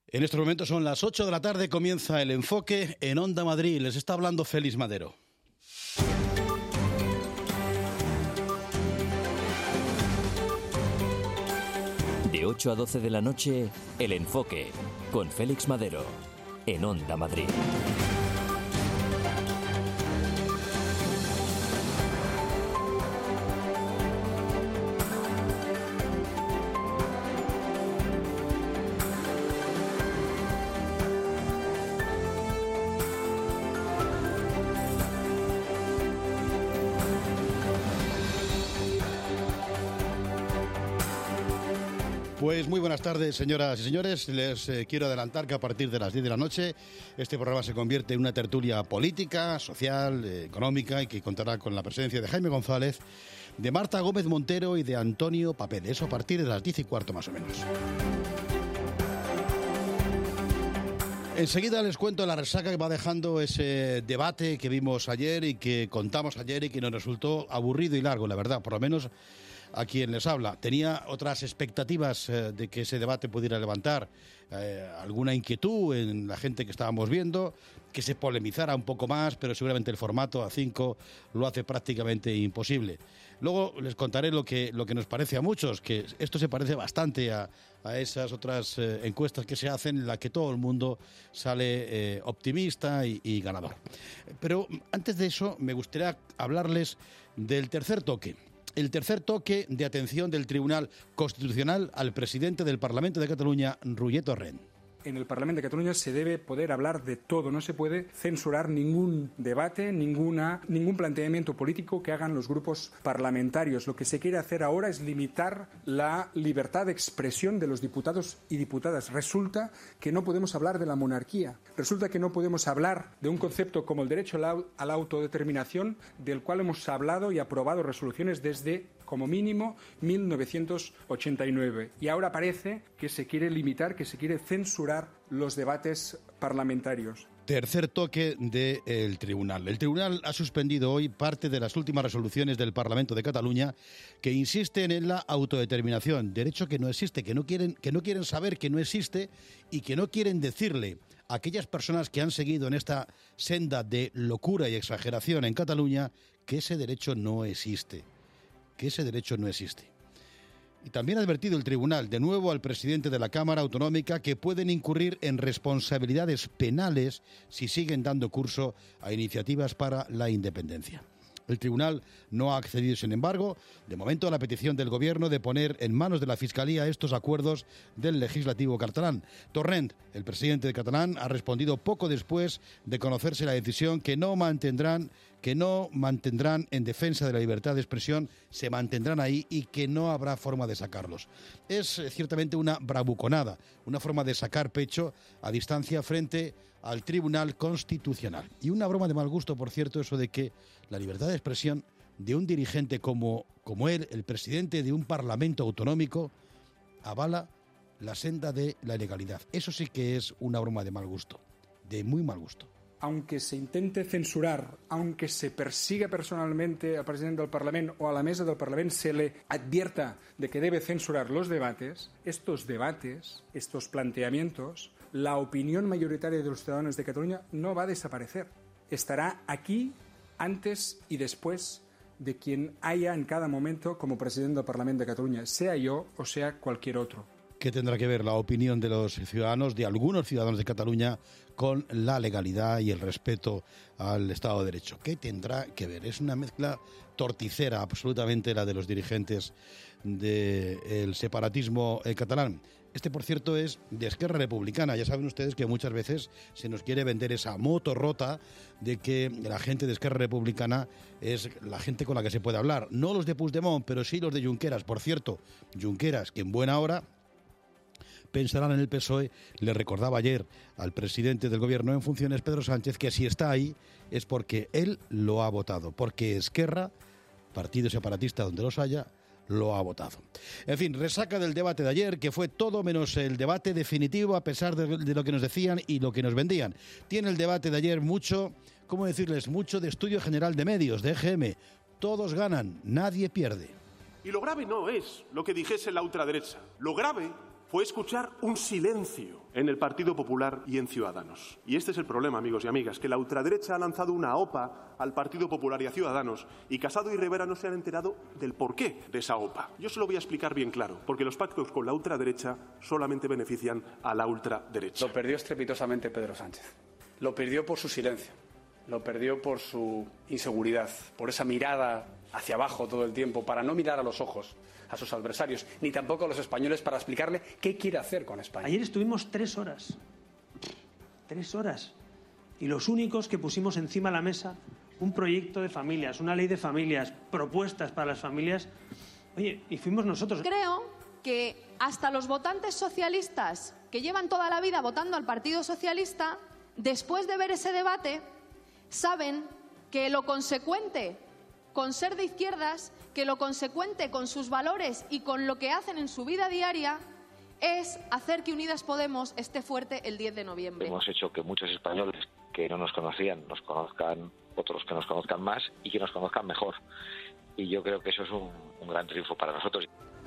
En estos momentos son las 8 de la tarde, comienza El Enfoque en Onda Madrid. Les está hablando Félix Madero. De 8 a 12 de la noche, El Enfoque, con Félix Madero, en Onda Madrid. Pues muy buenas tardes, señoras y señores. Les quiero adelantar que a partir de las 10 de la noche este programa se convierte en una tertulia política, social, económica y que contará con la presencia de Jaime González, de Marta Gómez Montero y de Antonio Papel. Eso a partir de las 10:15 más o menos. Enseguida les cuento la resaca que va dejando ese debate que vimos ayer y que contamos ayer y que nos resultó aburrido y largo, la verdad, por lo menos a quien les habla. Tenía otras expectativas de que ese debate pudiera levantar alguna inquietud en la gente que estábamos viendo, que se polemizara un poco más, pero seguramente el formato A5 lo hace prácticamente imposible. Luego les contaré lo que nos parece a muchos, que esto se parece bastante a esas otras encuestas que se hacen en las que todo el mundo sale optimista y ganador. Pero antes de eso me gustaría hablarles del tercer toque. El tercer toque de atención del Tribunal Constitucional al presidente del Parlamento de Cataluña, Roger Torrent. En el Parlamento de Cataluña se debe poder hablar de todo, no se puede censurar ningún debate, ningún planteamiento político que hagan los grupos parlamentarios. Lo que se quiere hacer ahora es limitar la libertad de expresión de los diputados y diputadas. Resulta que no podemos hablar de la monarquía, resulta que no podemos hablar de un concepto como el derecho a la autodeterminación, del cual hemos hablado y aprobado resoluciones desde, como mínimo, 1989. Y ahora parece que se quiere limitar, que se quiere censurar los debates parlamentarios. Tercer toque del Tribunal. El Tribunal ha suspendido hoy parte de las últimas resoluciones del Parlamento de Cataluña que insisten en la autodeterminación, derecho que no existe, que no quieren saber que no existe y que no quieren decirle a aquellas personas que han seguido en esta senda de locura y exageración en Cataluña que ese derecho no existe. Y también ha advertido el Tribunal, de nuevo al presidente de la Cámara Autonómica, que pueden incurrir en responsabilidades penales si siguen dando curso a iniciativas para la independencia. El Tribunal no ha accedido, sin embargo, de momento a la petición del Gobierno de poner en manos de la Fiscalía estos acuerdos del legislativo catalán. Torrent, el presidente de Catalán, ha respondido poco después de conocerse la decisión que no mantendrán en defensa de la libertad de expresión, se mantendrán ahí y que no habrá forma de sacarlos. Es ciertamente una bravuconada, una forma de sacar pecho a distancia frente al Tribunal Constitucional. Y una broma de mal gusto, por cierto, eso de que la libertad de expresión de un dirigente como él, el presidente de un parlamento autonómico, avala la senda de la ilegalidad. Eso sí que es una broma de mal gusto, de muy mal gusto. Aunque se intente censurar, aunque se persiga personalmente al presidente del Parlamento o a la mesa del Parlamento, se le advierta de que debe censurar los debates, estos planteamientos, la opinión mayoritaria de los ciudadanos de Cataluña no va a desaparecer. Estará aquí antes y después de quien haya en cada momento como presidente del Parlamento de Cataluña, sea yo o sea cualquier otro. ¿Qué tendrá que ver la opinión de los ciudadanos, de algunos ciudadanos de Cataluña, con la legalidad y el respeto al Estado de Derecho? ¿Qué tendrá que ver? Es una mezcla torticera absolutamente la de los dirigentes del separatismo catalán. Este, por cierto, es de Esquerra Republicana. Ya saben ustedes que muchas veces se nos quiere vender esa moto rota de que la gente de Esquerra Republicana es la gente con la que se puede hablar. No los de Puigdemont, pero sí los de Junqueras. Por cierto, Junqueras, que en buena hora pensarán en el PSOE, le recordaba ayer al presidente del Gobierno en funciones, Pedro Sánchez, que si está ahí es porque él lo ha votado, porque Esquerra, partido separatista donde los haya, lo ha votado. En fin, resaca del debate de ayer, que fue todo menos el debate definitivo, a pesar de lo que nos decían y lo que nos vendían. Tiene el debate de ayer mucho, ¿cómo decirles? Mucho de Estudio General de Medios, de EGM. Todos ganan, nadie pierde. Y lo grave no es lo que dijese la ultraderecha. Lo grave fue escuchar un silencio en el Partido Popular y en Ciudadanos. Y este es el problema, amigos y amigas, que la ultraderecha ha lanzado una OPA al Partido Popular y a Ciudadanos y Casado y Rivera no se han enterado del porqué de esa OPA. Yo se lo voy a explicar bien claro, porque los pactos con la ultraderecha solamente benefician a la ultraderecha. Lo perdió estrepitosamente Pedro Sánchez. Lo perdió por su silencio, lo perdió por su inseguridad, por esa mirada hacia abajo todo el tiempo, para no mirar a los ojos a sus adversarios, ni tampoco a los españoles para explicarle qué quiere hacer con España. Ayer estuvimos 3 horas. 3 horas. Y los únicos que pusimos encima de la mesa un proyecto de familias, una ley de familias, propuestas para las familias. Oye, y fuimos nosotros. Creo que hasta los votantes socialistas que llevan toda la vida votando al Partido Socialista, después de ver ese debate, saben que lo consecuente con ser de izquierdas, que lo consecuente con sus valores y con lo que hacen en su vida diaria, es hacer que Unidas Podemos esté fuerte el 10 de noviembre. Hemos hecho que muchos españoles que no nos conocían nos conozcan, otros que nos conozcan más y que nos conozcan mejor. Y yo creo que eso es un gran triunfo para nosotros.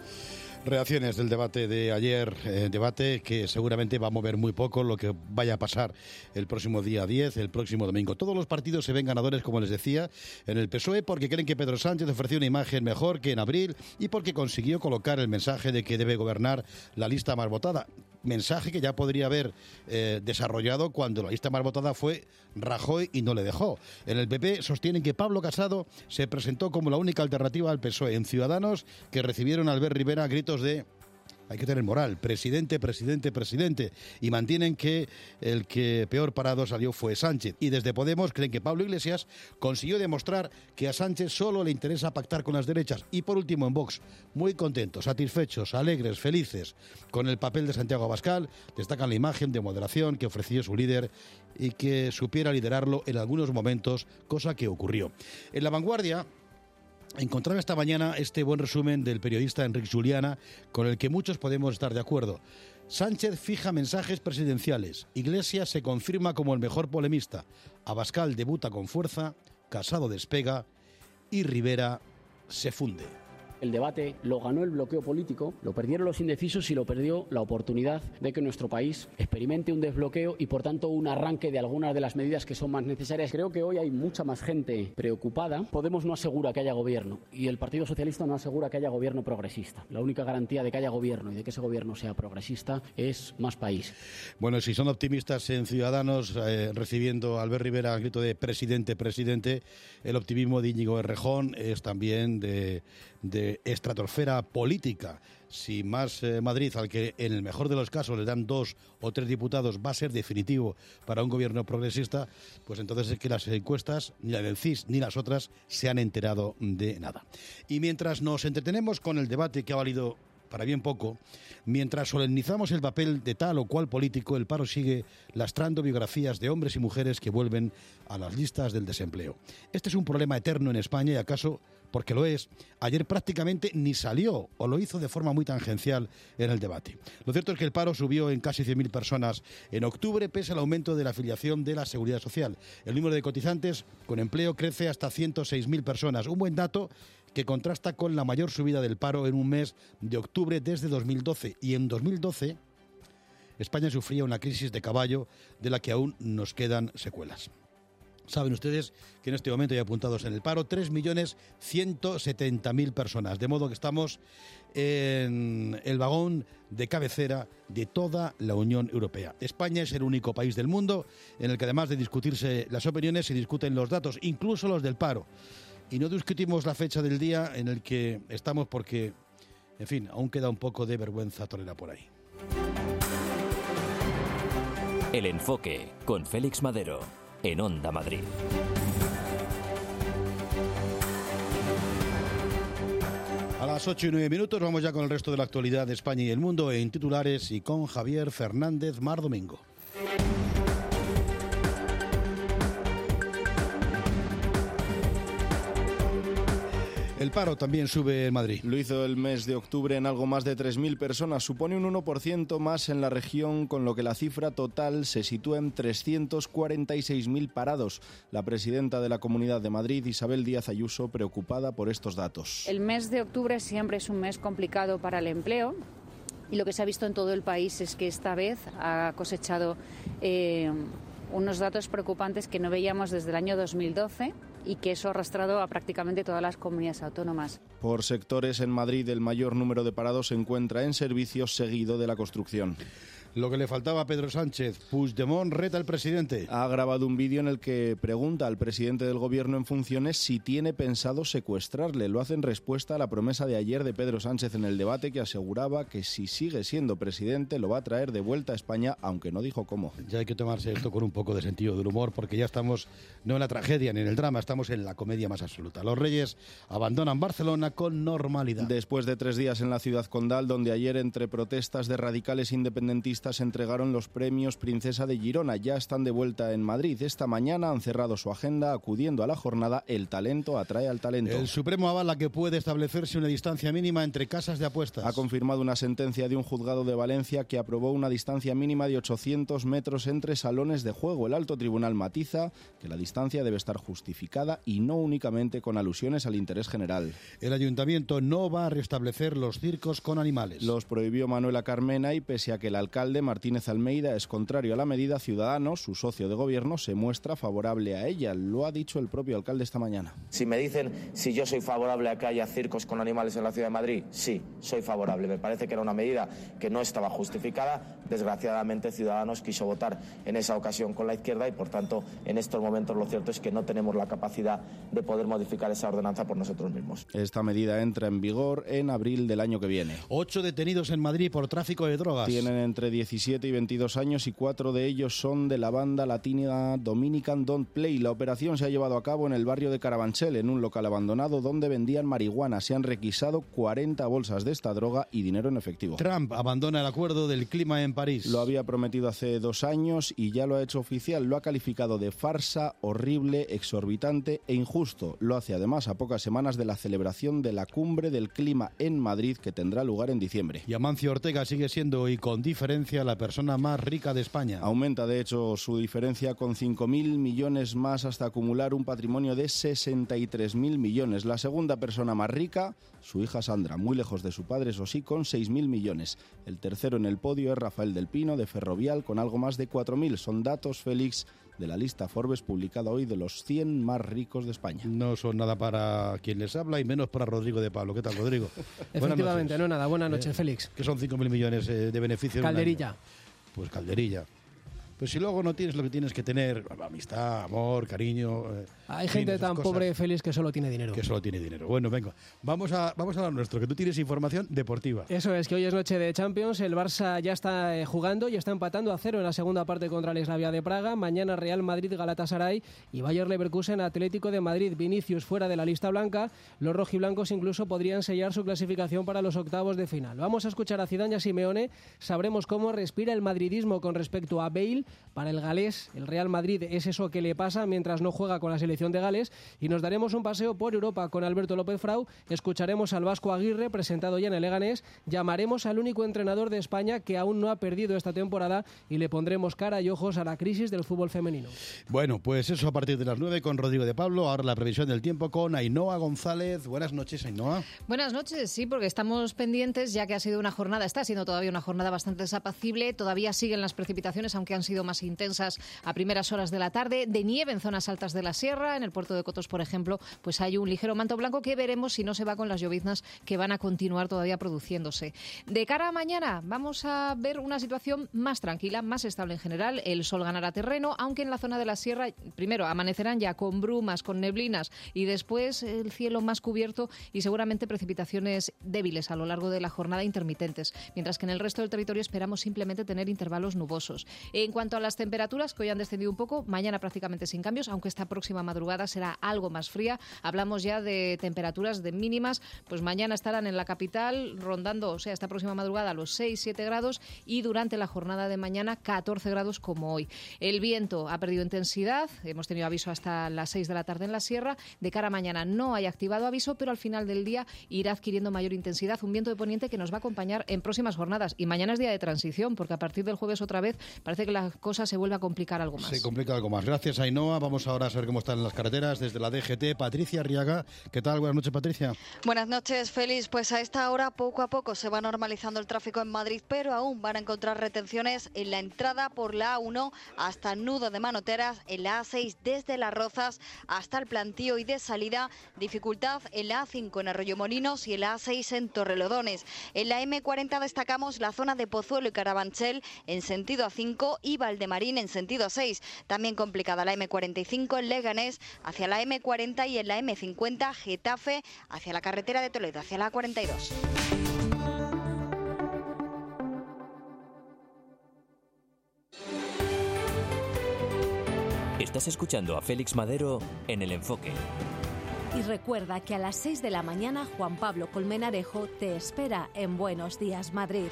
Reacciones del debate de ayer, debate que seguramente va a mover muy poco lo que vaya a pasar el próximo día 10, el próximo domingo. Todos los partidos se ven ganadores, como les decía, en el PSOE porque creen que Pedro Sánchez ofreció una imagen mejor que en abril y porque consiguió colocar el mensaje de que debe gobernar la lista más votada. Mensaje que ya podría haber desarrollado cuando la lista más votada fue Rajoy y no le dejó. En el PP sostienen que Pablo Casado se presentó como la única alternativa al PSOE. En Ciudadanos, que recibieron a Albert Rivera gritos de hay que tener moral, presidente, presidente, presidente, y mantienen que el que peor parado salió fue Sánchez. Y desde Podemos creen que Pablo Iglesias consiguió demostrar que a Sánchez solo le interesa pactar con las derechas. Y por último, en Vox, muy contentos, satisfechos, alegres, felices con el papel de Santiago Abascal, destacan la imagen de moderación que ofreció su líder y que supiera liderarlo en algunos momentos, cosa que ocurrió. En La Vanguardia encontraba esta mañana este buen resumen del periodista Enric Juliana, con el que muchos podemos estar de acuerdo. Sánchez fija mensajes presidenciales, Iglesias se confirma como el mejor polemista, Abascal debuta con fuerza, Casado despega y Rivera se funde. El debate lo ganó el bloqueo político, lo perdieron los indecisos y lo perdió la oportunidad de que nuestro país experimente un desbloqueo y, por tanto, un arranque de algunas de las medidas que son más necesarias. Creo que hoy hay mucha más gente preocupada. Podemos no asegura que haya gobierno y el Partido Socialista no asegura que haya gobierno progresista. La única garantía de que haya gobierno y de que ese gobierno sea progresista es más país. Bueno, si son optimistas en Ciudadanos, recibiendo a Albert Rivera al grito de presidente, presidente, el optimismo de Íñigo Errejón es también de estratosfera política. Si Más Madrid, al que en el mejor de los casos le dan 2 o 3 diputados, va a ser definitivo para un gobierno progresista, pues entonces es que las encuestas, ni la del CIS ni las otras, se han enterado de nada. Y mientras nos entretenemos con el debate que ha valido para bien poco, mientras solemnizamos el papel de tal o cual político, el paro sigue lastrando biografías de hombres y mujeres que vuelven a las listas del desempleo. Este es un problema eterno en España y acaso, porque lo es, ayer prácticamente ni salió o lo hizo de forma muy tangencial en el debate. Lo cierto es que el paro subió en casi 100.000 personas en octubre pese al aumento de la afiliación de la Seguridad Social. El número de cotizantes con empleo crece hasta 106.000 personas, un buen dato que contrasta con la mayor subida del paro en un mes de octubre desde 2012. Y en 2012 España sufría una crisis de caballo de la que aún nos quedan secuelas. Saben ustedes que en este momento hay apuntados en el paro 3.170.000 personas, de modo que estamos en el vagón de cabecera de toda la Unión Europea. España es el único país del mundo en el que, además de discutirse las opiniones, se discuten los datos, incluso los del paro. Y no discutimos la fecha del día en el que estamos porque, en fin, aún queda un poco de vergüenza torera por ahí. El Enfoque, con Félix Madero, en Onda Madrid. A las 8:09 vamos ya con el resto de la actualidad de España y el mundo en titulares y con Javier Fernández Mar Domingo. El paro también sube en Madrid. Lo hizo el mes de octubre en algo más de 3.000 personas. Supone un 1% más en la región, con lo que la cifra total se sitúa en 346.000 parados. La presidenta de la Comunidad de Madrid, Isabel Díaz Ayuso, preocupada por estos datos. El mes de octubre siempre es un mes complicado para el empleo. y lo que se ha visto en todo el país es que esta vez ha cosechado unos datos preocupantes que no veíamos desde el año 2012 y que eso ha arrastrado a prácticamente todas las comunidades autónomas. Por sectores, en Madrid el mayor número de parados se encuentra en servicios, seguido de la construcción. Lo que le faltaba a Pedro Sánchez, Puigdemont reta al presidente. Ha grabado un vídeo en el que pregunta al presidente del gobierno en funciones si tiene pensado secuestrarle. Lo hace en respuesta a la promesa de ayer de Pedro Sánchez en el debate, que aseguraba que si sigue siendo presidente lo va a traer de vuelta a España, aunque no dijo cómo. Ya hay que tomarse esto con un poco de sentido del humor, porque ya estamos no en la tragedia ni en el drama, estamos en la comedia más absoluta. Los Reyes abandonan Barcelona con normalidad. Después de 3 días en la ciudad condal, donde ayer, entre protestas de radicales independentistas, entregaron los premios Princesa de Girona, ya están de vuelta en Madrid. Esta mañana han cerrado su agenda acudiendo a la jornada El talento atrae al talento. El Supremo avala que puede establecerse una distancia mínima entre casas de apuestas. Ha confirmado una sentencia de un juzgado de Valencia que aprobó una distancia mínima de 800 metros entre salones de juego. El alto tribunal matiza que la distancia debe estar justificada y no únicamente con alusiones al interés general. El ayuntamiento no va a restablecer los circos con animales. Los prohibió Manuela Carmena y pese a que el alcalde Martínez Almeida es contrario a la medida, Ciudadanos, su socio de gobierno, se muestra favorable a ella. Lo ha dicho el propio alcalde esta mañana. Si me dicen si yo soy favorable a que haya circos con animales en la ciudad de Madrid, sí, soy favorable. Me parece que era una medida que no estaba justificada. Desgraciadamente, Ciudadanos quiso votar en esa ocasión con la izquierda y, por tanto, en estos momentos lo cierto es que no tenemos la capacidad de poder modificar esa ordenanza por nosotros mismos. Esta medida entra en vigor en abril del año que viene. 8 detenidos en Madrid por tráfico de drogas. Tienen entre 17 y 22 años y 4 de ellos son de la banda latina Dominican Don't Play. La operación se ha llevado a cabo en el barrio de Carabanchel, en un local abandonado donde vendían marihuana. Se han requisado 40 bolsas de esta droga y dinero en efectivo. Trump abandona el acuerdo del clima en París. Lo había prometido hace 2 años y ya lo ha hecho oficial. Lo ha calificado de farsa, horrible, exorbitante e injusto. Lo hace además a pocas semanas de la celebración de la cumbre del clima en Madrid, que tendrá lugar en diciembre. Y Amancio Ortega sigue siendo, y con diferencia, la persona más rica de España. Aumenta, de hecho, su diferencia con 5.000 millones más hasta acumular un patrimonio de 63.000 millones. La segunda persona más rica, su hija Sandra, muy lejos de su padre, eso sí, con 6.000 millones. El tercero en el podio es Rafael del Pino, de Ferrovial, con algo más de 4.000. Son datos, Félix, de la lista Forbes publicada hoy de los 100 más ricos de España. No son nada para quien les habla y menos para Rodrigo de Pablo. ¿Qué tal, Rodrigo? Efectivamente, no nada. Buenas noches, Félix. ¿Qué son 5.000 millones de beneficios? Calderilla. Pues calderilla. Pues si luego no tienes lo que tienes que tener, amistad, amor, cariño... Hay gente tan pobre, Félix, que solo tiene dinero. Que solo tiene dinero. Bueno, venga, vamos a lo nuestro, que tú tienes información deportiva. Eso es, que hoy es noche de Champions, el Barça ya está jugando y está empatando a 0 en la segunda parte contra el Slavia de Praga. Mañana Real Madrid, Galatasaray y Bayer Leverkusen, Atlético de Madrid. Vinicius fuera de la lista blanca. Los rojiblancos incluso podrían sellar su clasificación para los octavos de final. Vamos a escuchar a Zidane y a Simeone. Sabremos cómo respira el madridismo con respecto a Bale. Para el galés, el Real Madrid es eso que le pasa mientras no juega con la selección de Gales, y nos daremos un paseo por Europa con Alberto López Frau. Escucharemos al Vasco Aguirre, presentado ya en el Leganés. Llamaremos al único entrenador de España que aún no ha perdido esta temporada y le pondremos cara y ojos a la crisis del fútbol femenino. Bueno, pues eso a partir de las 9 con Rodrigo de Pablo. Ahora la previsión del tiempo con Ainhoa González. Buenas noches, Ainhoa. Buenas noches, sí, porque estamos pendientes, ya que ha sido una jornada, está siendo todavía una jornada bastante desapacible. Todavía siguen las precipitaciones, aunque han sido más intensas a primeras horas de la tarde. De nieve en zonas altas de la sierra, en el puerto de Cotos, por ejemplo, pues hay un ligero manto blanco que veremos si no se va con las lloviznas que van a continuar todavía produciéndose. De cara a mañana vamos a ver una situación más tranquila, más estable en general. El sol ganará terreno, aunque en la zona de la sierra primero amanecerán ya con brumas, con neblinas, y después el cielo más cubierto y seguramente precipitaciones débiles a lo largo de la jornada, intermitentes, mientras que en el resto del territorio esperamos simplemente tener intervalos nubosos. En cuanto a las temperaturas, que hoy han descendido un poco, mañana prácticamente sin cambios, aunque esta próxima madrugada será algo más fría. Hablamos ya de temperaturas de mínimas, pues mañana estarán en la capital rondando, o sea, esta próxima madrugada los 6-7 grados y durante la jornada de mañana 14 grados como hoy. El viento ha perdido intensidad, hemos tenido aviso hasta las 6 de la tarde en la sierra. De cara a mañana no hay activado aviso, pero al final del día irá adquiriendo mayor intensidad, un viento de poniente que nos va a acompañar en próximas jornadas. Y mañana es día de transición, porque a partir del jueves otra vez parece que la la cosa se vuelve a complicar algo más. Se complica algo más. Gracias, Ainhoa. Vamos ahora a saber cómo están las carreteras desde la DGT. Patricia Arriaga. ¿Qué tal? Buenas noches, Patricia. Buenas noches, Félix. Pues a esta hora, poco a poco, se va normalizando el tráfico en Madrid, pero aún van a encontrar retenciones en la entrada por la A1 hasta el nudo de Manoteras, en la A6 desde Las Rozas hasta el Plantío y de salida, dificultad en la A5 en Arroyomolinos y en la A6 en Torrelodones. En la M40 destacamos la zona de Pozuelo y Carabanchel en sentido A5 y Valdemarín en sentido A6. También complicada la M45 en Leganés hacia la M40 y en la M50 Getafe hacia la carretera de Toledo, hacia la A42. Estás escuchando a Félix Madero en El Enfoque. Y recuerda que a las 6 de la mañana Juan Pablo Colmenarejo te espera en Buenos Días, Madrid.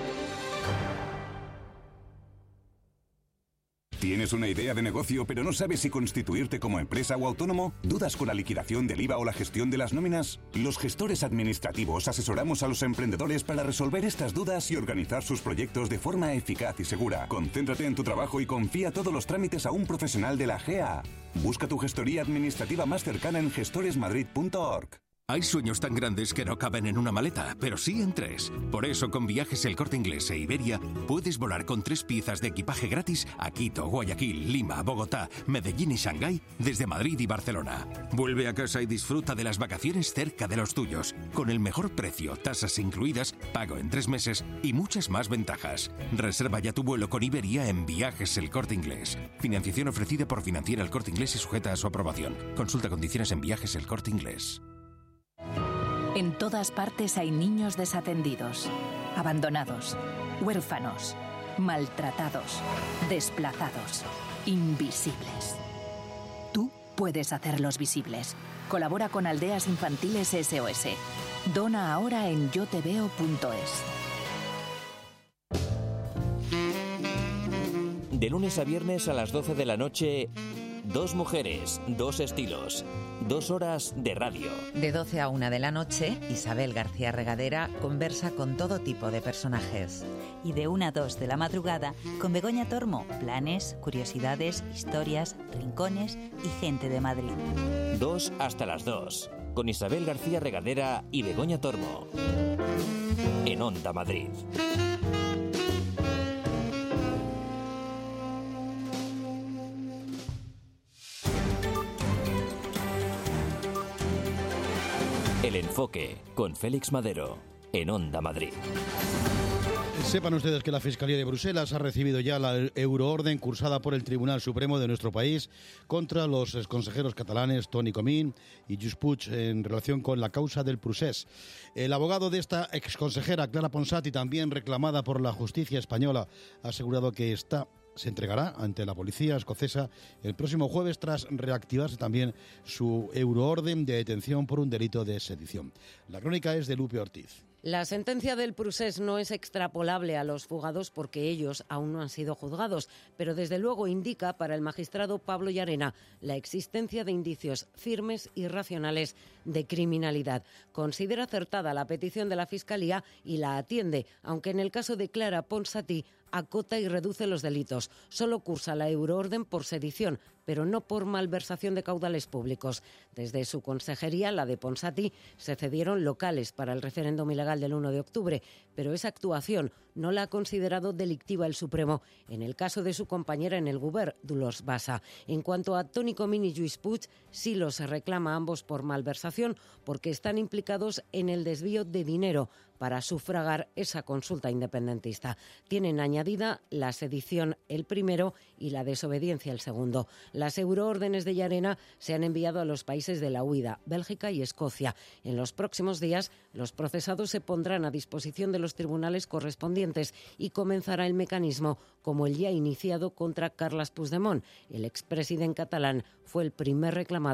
¿Tienes una idea de negocio pero no sabes si constituirte como empresa o autónomo? ¿Dudas con la liquidación del IVA o la gestión de las nóminas? Los gestores administrativos asesoramos a los emprendedores para resolver estas dudas y organizar sus proyectos de forma eficaz y segura. Concéntrate en tu trabajo y confía todos los trámites a un profesional de la GEA. Busca tu gestoría administrativa más cercana en gestoresmadrid.org. Hay sueños tan grandes que no caben en una maleta, pero sí en 3. Por eso, con Viajes El Corte Inglés e Iberia, puedes volar con 3 piezas de equipaje gratis a Quito, Guayaquil, Lima, Bogotá, Medellín y Shanghái desde Madrid y Barcelona. Vuelve a casa y disfruta de las vacaciones cerca de los tuyos, con el mejor precio, tasas incluidas, pago en 3 meses y muchas más ventajas. Reserva ya tu vuelo con Iberia en Viajes El Corte Inglés. Financiación ofrecida por Financiera El Corte Inglés y sujeta a su aprobación. Consulta condiciones en Viajes El Corte Inglés. En todas partes hay niños desatendidos, abandonados, huérfanos, maltratados, desplazados, invisibles. Tú puedes hacerlos visibles. Colabora con Aldeas Infantiles SOS. Dona ahora en yoteveo.es. De lunes a viernes a las 12 de la noche, 2 mujeres, 2 estilos, 2 horas de radio. De 12 a 1 de la noche, Isabel García Regadera conversa con todo tipo de personajes. Y de 1 a 2 de la madrugada, con Begoña Tormo, planes, curiosidades, historias, rincones y gente de Madrid. 2 hasta las 2, con Isabel García Regadera y Begoña Tormo. En Onda Madrid. El Enfoque, con Félix Madero, en Onda Madrid. Sepan ustedes que la Fiscalía de Bruselas ha recibido ya la euroorden cursada por el Tribunal Supremo de nuestro país contra los exconsejeros catalanes Toni Comín y Lluís Puig en relación con la causa del procés. El abogado de esta exconsejera, Clara Ponsati, también reclamada por la justicia española, ha asegurado que se entregará ante la policía escocesa el próximo jueves tras reactivarse también su euroorden de detención por un delito de sedición. La crónica es de Lupe Ortiz. La sentencia del procés no es extrapolable a los fugados porque ellos aún no han sido juzgados, pero desde luego indica para el magistrado Pablo Llarena la existencia de indicios firmes y racionales de criminalidad. Considera acertada la petición de la Fiscalía y la atiende, aunque en el caso de Clara Ponsati acota y reduce los delitos. Solo cursa la euroorden por sedición, pero no por malversación de caudales públicos. Desde su consejería, la de Ponsati, se cedieron locales para el referéndum ilegal del 1 de octubre, pero esa actuación no la ha considerado delictiva el Supremo en el caso de su compañera en el Govern, Dolors Bassa. En cuanto a Toni Comín y Lluís Puig, sí los reclama ambos por malversación porque están implicados en el desvío de dinero para sufragar esa consulta independentista. Tienen añadida la sedición el primero y la desobediencia el segundo. Las euroórdenes de Llarena se han enviado a los países de la huida, Bélgica y Escocia. En los próximos días, los procesados se pondrán a disposición de los tribunales correspondientes y comenzará el mecanismo como el ya iniciado contra Carles Puigdemont. El expresidente catalán fue el primer reclamado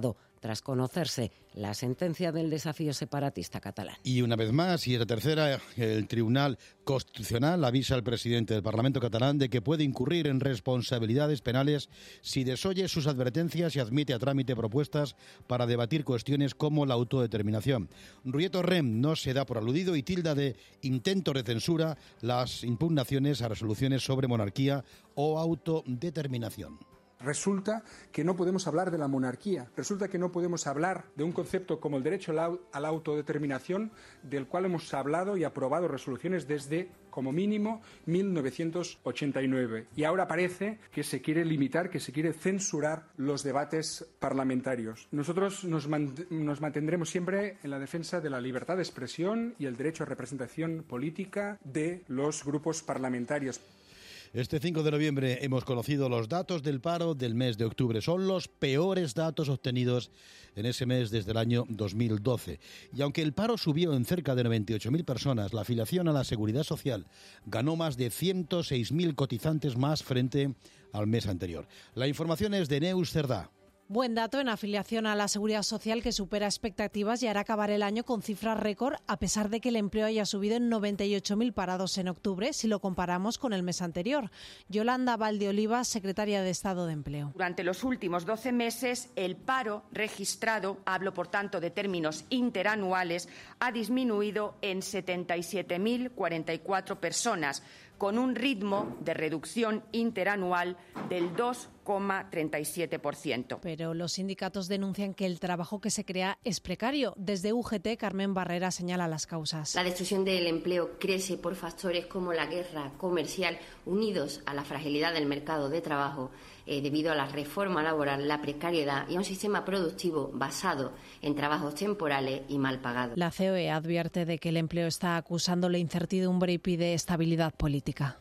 tras conocerse la sentencia del desafío separatista catalán. Y una vez más, y es la tercera, el Tribunal Constitucional avisa al presidente del Parlamento catalán de que puede incurrir en responsabilidades penales si desoye sus advertencias y admite a trámite propuestas para debatir cuestiones como la autodeterminación. Ruiz Torrent no se da por aludido y tilda de intento de censura las impugnaciones a resoluciones sobre monarquía o autodeterminación. Resulta que no podemos hablar de la monarquía, resulta que no podemos hablar de un concepto como el derecho a la autodeterminación, del cual hemos hablado y aprobado resoluciones desde, como mínimo, 1989. Y ahora parece que se quiere limitar, que se quiere censurar los debates parlamentarios. Nosotros nos mantendremos siempre en la defensa de la libertad de expresión y el derecho a representación política de los grupos parlamentarios. Este 5 de noviembre hemos conocido los datos del paro del mes de octubre. Son los peores datos obtenidos en ese mes desde el año 2012. Y aunque el paro subió en cerca de 98.000 personas, la afiliación a la Seguridad Social ganó más de 106.000 cotizantes más frente al mes anterior. La información es de Neus Cerdá. Buen dato en afiliación a la Seguridad Social que supera expectativas y hará acabar el año con cifras récord a pesar de que el empleo haya subido en 98.000 parados en octubre si lo comparamos con el mes anterior. Yolanda Valdeoliva, secretaria de Estado de Empleo. Durante los últimos 12 meses el paro registrado, hablo por tanto de términos interanuales, ha disminuido en 77.044 personas, con un ritmo de reducción interanual del 2,37%. Pero los sindicatos denuncian que el trabajo que se crea es precario. Desde UGT, Carmen Barrera señala las causas. La destrucción del empleo crece por factores como la guerra comercial unidos a la fragilidad del mercado de trabajo debido a la reforma laboral, la precariedad y a un sistema productivo basado en trabajos temporales y mal pagados. La COE advierte de que el empleo está acusando la incertidumbre y pide estabilidad política.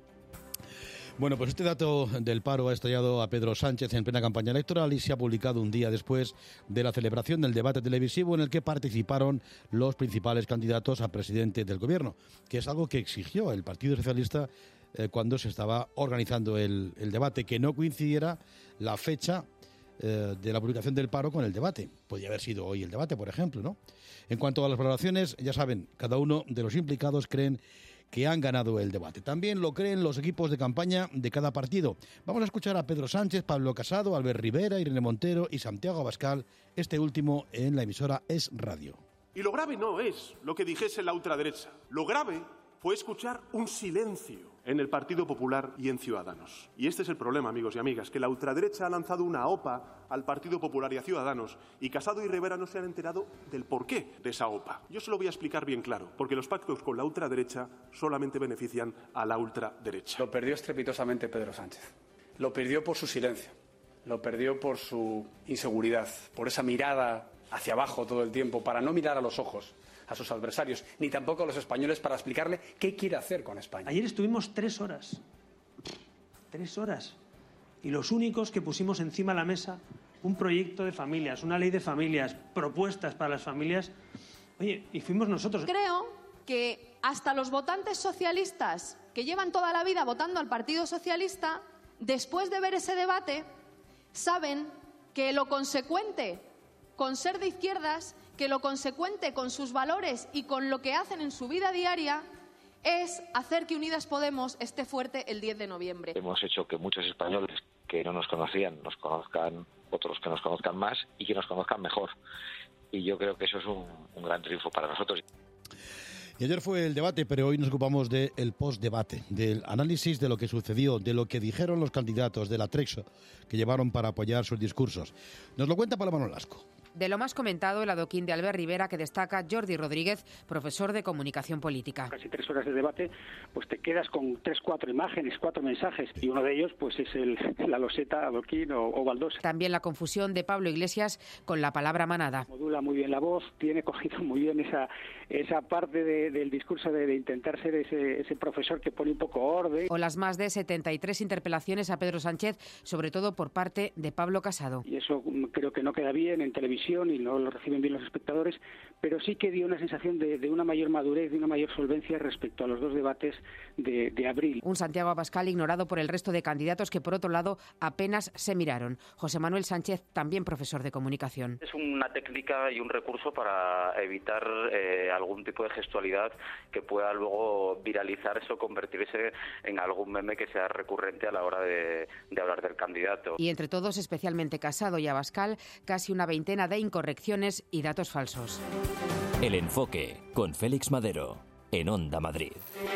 Bueno, pues este dato del paro ha estallado a Pedro Sánchez en plena campaña electoral y se ha publicado un día después de la celebración del debate televisivo en el que participaron los principales candidatos a presidente del gobierno, que es algo que exigió el Partido Socialista cuando se estaba organizando el debate, que no coincidiera la fecha de la publicación del paro con el debate. Podría haber sido hoy el debate, por ejemplo, ¿no? En cuanto a las valoraciones, ya saben, cada uno de los implicados creen que han ganado el debate. También lo creen los equipos de campaña de cada partido. Vamos a escuchar a Pedro Sánchez, Pablo Casado, Albert Rivera, Irene Montero y Santiago Abascal, este último en la emisora Es Radio. Y lo grave no es lo que dijese la ultraderecha. Lo grave fue escuchar un silencio en el Partido Popular y en Ciudadanos. Y este es el problema, amigos y amigas, que la ultraderecha ha lanzado una OPA al Partido Popular y a Ciudadanos y Casado y Rivera no se han enterado del porqué de esa OPA. Yo se lo voy a explicar bien claro, porque los pactos con la ultraderecha solamente benefician a la ultraderecha. Lo perdió estrepitosamente Pedro Sánchez. Lo perdió por su silencio, lo perdió por su inseguridad, por esa mirada hacia abajo todo el tiempo, para no mirar a los ojos a sus adversarios, ni tampoco a los españoles para explicarle qué quiere hacer con España. Ayer estuvimos 3 horas. 3 horas. Y los únicos que pusimos encima de la mesa un proyecto de familias, una ley de familias, propuestas para las familias, oye, y fuimos nosotros. Creo que hasta los votantes socialistas que llevan toda la vida votando al Partido Socialista, después de ver ese debate, saben que lo consecuente con ser de izquierdas, que lo consecuente con sus valores y con lo que hacen en su vida diaria es hacer que Unidas Podemos esté fuerte el 10 de noviembre. Hemos hecho que muchos españoles que no nos conocían nos conozcan, otros que nos conozcan más y que nos conozcan mejor. Y yo creo que eso es un gran triunfo para nosotros. Y ayer fue el debate, pero hoy nos ocupamos del post-debate, del análisis de lo que sucedió, de lo que dijeron los candidatos, del atrexo que llevaron para apoyar sus discursos. Nos lo cuenta Paloma Nolasco. De lo más comentado, el adoquín de Albert Rivera, que destaca Jordi Rodríguez, profesor de comunicación política. Casi 3 horas de debate, pues te quedas con 3, 4 imágenes, 4 mensajes, y uno de ellos pues es la loseta, adoquín o baldosa. También la confusión de Pablo Iglesias con la palabra manada. Modula muy bien la voz, tiene cogido muy bien esa parte del discurso de intentar ser ese profesor que pone un poco orden. O las más de 73 interpelaciones a Pedro Sánchez, sobre todo por parte de Pablo Casado. Y eso creo que no queda bien en televisión. presión y no lo reciben bien los espectadores, pero sí que dio una sensación de una mayor madurez, de una mayor solvencia respecto a los dos debates de abril. Un Santiago Abascal ignorado por el resto de candidatos que, por otro lado, apenas se miraron. José Manuel Sánchez, también profesor de comunicación. Es una técnica y un recurso para evitar algún tipo de gestualidad que pueda luego viralizarse o convertirse en algún meme que sea recurrente a la hora de hablar del candidato. Y entre todos, especialmente Casado y Abascal, casi una veintena de incorrecciones y datos falsos. El Enfoque, con Félix Madero, en Onda Madrid.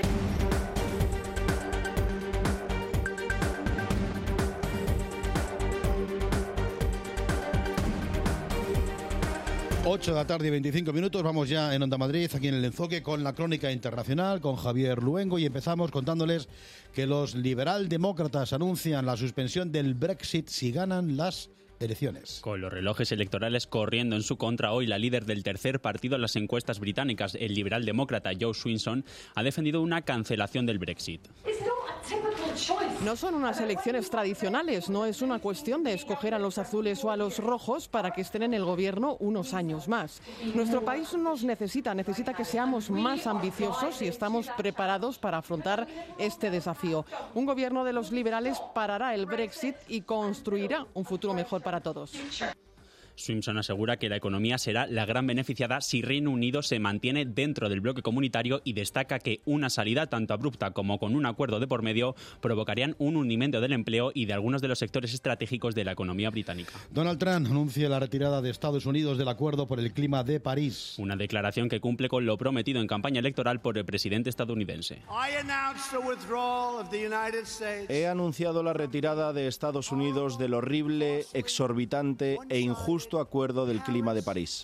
Ocho de la tarde y 25 minutos, vamos ya en Onda Madrid, aquí en El Enfoque, con la crónica internacional, con Javier Luengo, y empezamos contándoles que los liberaldemócratas anuncian la suspensión del Brexit si ganan las elecciones. Con los relojes electorales corriendo en su contra, hoy la líder del tercer partido en las encuestas británicas, el liberaldemócrata Joe Swinson, ha defendido una cancelación del Brexit. No son unas elecciones tradicionales, no es una cuestión de escoger a los azules o a los rojos para que estén en el gobierno unos años más. Nuestro país nos necesita que seamos más ambiciosos y estamos preparados para afrontar este desafío. Un gobierno de los liberales parará el Brexit y construirá un futuro mejor para todos. Swinson asegura que la economía será la gran beneficiada si Reino Unido se mantiene dentro del bloque comunitario y destaca que una salida tanto abrupta como con un acuerdo de por medio provocarían un hundimiento del empleo y de algunos de los sectores estratégicos de la economía británica. Donald Trump anuncia la retirada de Estados Unidos del Acuerdo por el Clima de París. Una declaración que cumple con lo prometido en campaña electoral por el presidente estadounidense. He anunciado la retirada de Estados Unidos del horrible, exorbitante e injusto Acuerdo del Clima de París.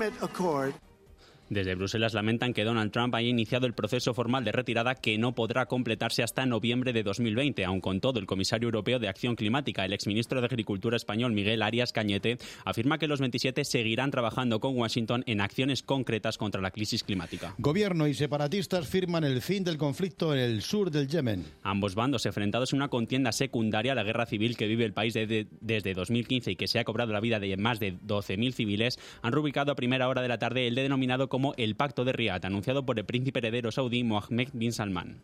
Desde Bruselas lamentan que Donald Trump haya iniciado el proceso formal de retirada que no podrá completarse hasta noviembre de 2020. Aun con todo, el comisario europeo de Acción Climática, el exministro de Agricultura español Miguel Arias Cañete, afirma que los 27 seguirán trabajando con Washington en acciones concretas contra la crisis climática. Gobierno y separatistas firman el fin del conflicto en el sur del Yemen. Ambos bandos, enfrentados en una contienda secundaria a la guerra civil que vive el país desde 2015 y que se ha cobrado la vida de más de 12.000 civiles, han rubricado a primera hora de la tarde el denominado como el Pacto de Riad, anunciado por el príncipe heredero saudí Mohammed bin Salman.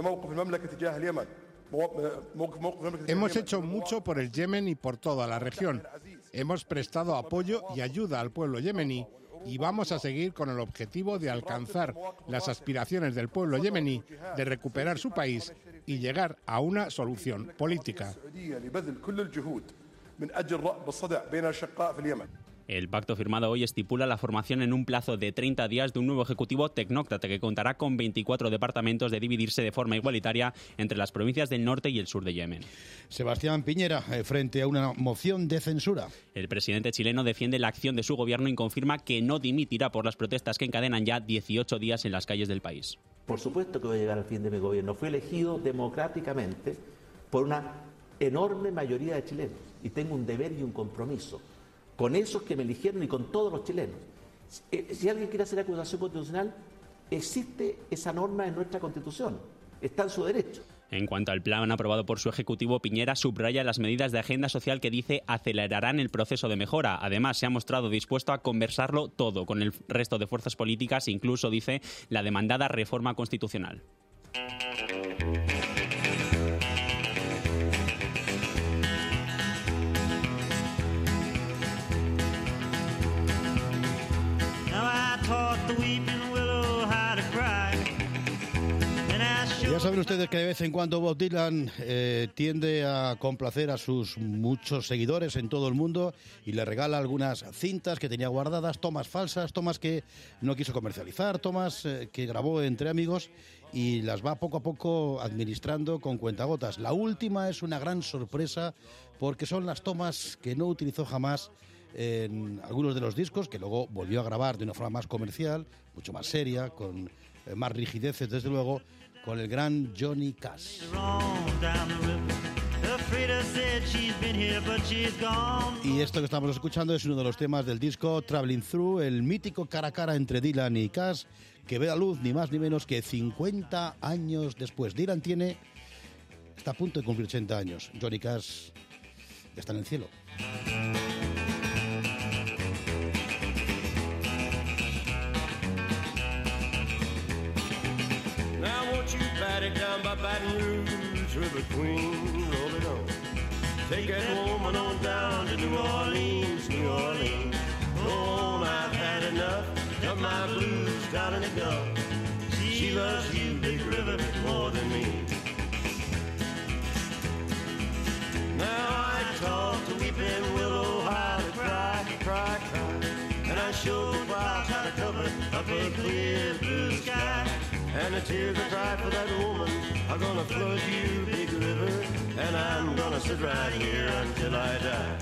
Hemos hecho mucho por el Yemen y por toda la región. Hemos prestado apoyo y ayuda al pueblo yemení y vamos a seguir con el objetivo de alcanzar las aspiraciones del pueblo yemení de recuperar su país y llegar a una solución política. El pacto firmado hoy estipula la formación en un plazo de 30 días de un nuevo ejecutivo tecnócrata que contará con 24 departamentos de dividirse de forma igualitaria entre las provincias del norte y el sur de Yemen. Sebastián Piñera, frente a una moción de censura. El presidente chileno defiende la acción de su gobierno y confirma que no dimitirá por las protestas que encadenan ya 18 días en las calles del país. Por supuesto que voy a llegar al fin de mi gobierno. Fui elegido democráticamente por una enorme mayoría de chilenos y tengo un deber y un compromiso con esos que me eligieron y con todos los chilenos. Si alguien quiere hacer acusación constitucional, existe esa norma en nuestra Constitución, está en su derecho. En cuanto al plan aprobado por su ejecutivo, Piñera subraya las medidas de agenda social que dice acelerarán el proceso de mejora. Además, se ha mostrado dispuesto a conversarlo todo con el resto de fuerzas políticas, incluso, dice, la demandada reforma constitucional. Ya saben ustedes que de vez en cuando Bob Dylan tiende a complacer a sus muchos seguidores en todo el mundo y le regala algunas cintas que tenía guardadas, tomas falsas, tomas que no quiso comercializar, tomas que grabó entre amigos y las va poco a poco administrando con cuentagotas. La última es una gran sorpresa porque son las tomas que no utilizó jamás en algunos de los discos, que luego volvió a grabar de una forma más comercial, mucho más seria, con más rigideces, desde luego, con el gran Johnny Cash. Y esto que estamos escuchando es uno de los temas del disco Traveling Through, el mítico cara a cara entre Dylan y Cash, que ve la luz ni más ni menos que 50 años después. Dylan está a punto de cumplir 80 años. Johnny Cash está en el cielo. river queen, roll it on. Take that woman on down to New Orleans, New Orleans. Oh, I've had enough of my blues down in the Gulf. She loves you, big river, more than me. Now I talk to weeping willow, how to cry, cry, cry. And I show the clouds how to cover up a clear blue sky. And the tears I cry for that woman are gonna flood you, big river. And I'm gonna sit right here until I die.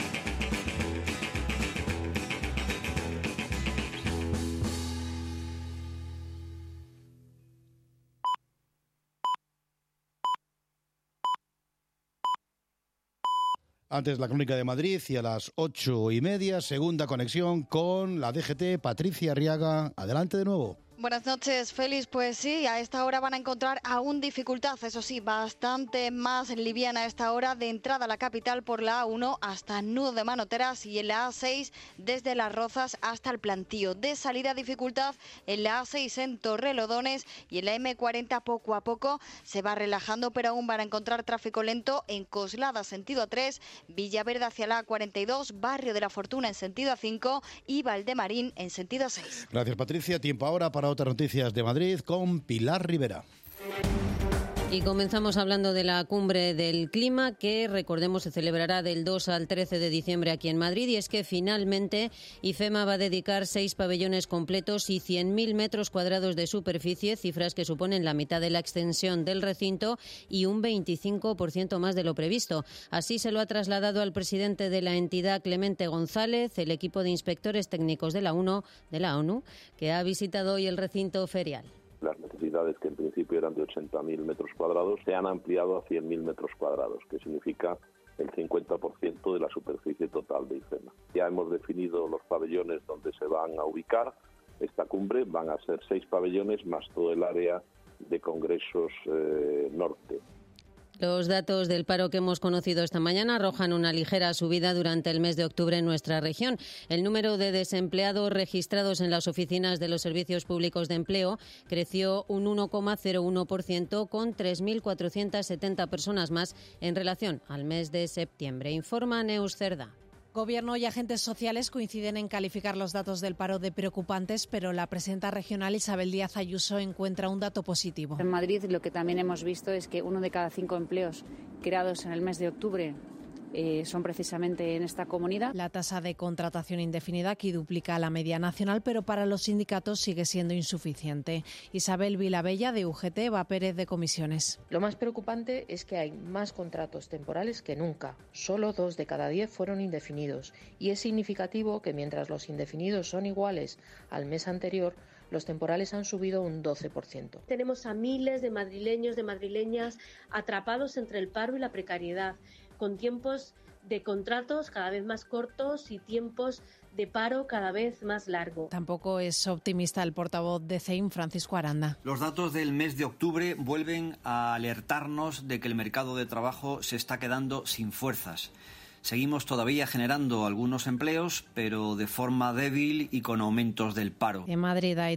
Antes la Crónica de Madrid y a las 8:30, segunda conexión con la DGT. Patricia Arriaga, adelante de nuevo. Buenas noches, Félix. Pues sí, a esta hora van a encontrar aún dificultad, eso sí, bastante más liviana a esta hora de entrada a la capital por la A1 hasta Nudo de Manoteras y en la A6 desde Las Rozas hasta el Plantío. De salida dificultad en la A6 en Torrelodones y en la M40 poco a poco se va relajando, pero aún van a encontrar tráfico lento en Coslada sentido A3, Villaverde hacia la A42, Barrio de la Fortuna en sentido A5 y Valdemarín en sentido A6. Gracias, Patricia. Tiempo ahora para otras noticias de Madrid con Pilar Rivera. Y comenzamos hablando de la cumbre del clima que, recordemos, se celebrará del 2 al 13 de diciembre aquí en Madrid. Y es que finalmente IFEMA va a dedicar 6 pabellones completos y 100.000 metros cuadrados de superficie, cifras que suponen la mitad de la extensión del recinto y un 25% más de lo previsto. Así se lo ha trasladado al presidente de la entidad, Clemente González, el equipo de inspectores técnicos de la ONU, que ha visitado hoy el recinto ferial. Las necesidades, que en principio eran de 80.000 metros cuadrados, se han ampliado a 100.000 metros cuadrados, que significa el 50% de la superficie total de IFEMA. Ya hemos definido los pabellones donde se van a ubicar esta cumbre. Van a ser 6 pabellones más todo el área de congresos norte. Los datos del paro que hemos conocido esta mañana arrojan una ligera subida durante el mes de octubre en nuestra región. El número de desempleados registrados en las oficinas de los servicios públicos de empleo creció un 1,01% con 3.470 personas más en relación al mes de septiembre, informa Neus Cerdá. Gobierno y agentes sociales coinciden en calificar los datos del paro de preocupantes, pero la presidenta regional Isabel Díaz Ayuso encuentra un dato positivo. En Madrid lo que también hemos visto es que 1 de cada 5 empleos creados en el mes de octubre son precisamente en esta comunidad. La tasa de contratación indefinida aquí duplica la media nacional, pero para los sindicatos sigue siendo insuficiente. Isabel Vilabella, de UGT, va Pérez, de Comisiones. Lo más preocupante es que hay más contratos temporales que nunca. Solo 2 de cada 10 fueron indefinidos. Y es significativo que mientras los indefinidos son iguales al mes anterior, los temporales han subido un 12%. Tenemos a miles de madrileños, de madrileñas atrapados entre el paro y la precariedad, con tiempos de contratos cada vez más cortos y tiempos de paro cada vez más largo. Tampoco es optimista el portavoz de CEIM, Francisco Aranda. Los datos del mes de octubre vuelven a alertarnos de que el mercado de trabajo se está quedando sin fuerzas. Seguimos todavía generando algunos empleos, pero de forma débil y con aumentos del paro. En Madrid hay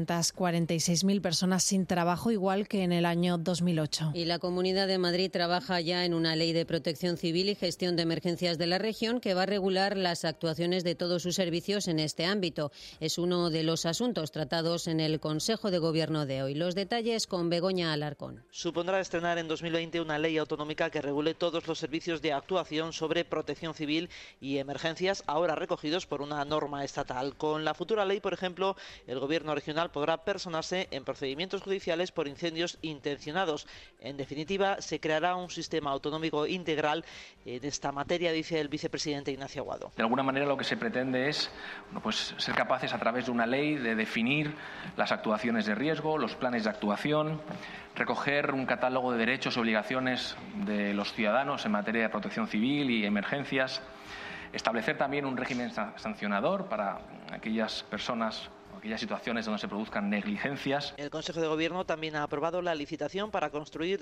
346.000 personas sin trabajo, igual que en el año 2008. Y la Comunidad de Madrid trabaja ya en una ley de protección civil y gestión de emergencias de la región que va a regular las actuaciones de todos sus servicios en este ámbito. Es uno de los asuntos tratados en el Consejo de Gobierno de hoy. Los detalles con Begoña Alarcón. Supondrá estrenar en 2020 una ley autonómica que regule todos los servicios de actuación sobre protección civil y emergencias, ahora recogidos por una norma estatal. Con la futura ley, por ejemplo, el Gobierno regional podrá personarse en procedimientos judiciales por incendios intencionados. En definitiva, se creará un sistema autonómico integral en esta materia, dice el vicepresidente Ignacio Aguado. De alguna manera lo que se pretende es ser capaces a través de una ley de definir las actuaciones de riesgo, los planes de actuación, recoger un catálogo de derechos y obligaciones de los ciudadanos en materia de protección civil y emergencias, establecer también un régimen sancionador para aquellas personas aquellas situaciones donde se produzcan negligencias. El Consejo de Gobierno también ha aprobado la licitación para construir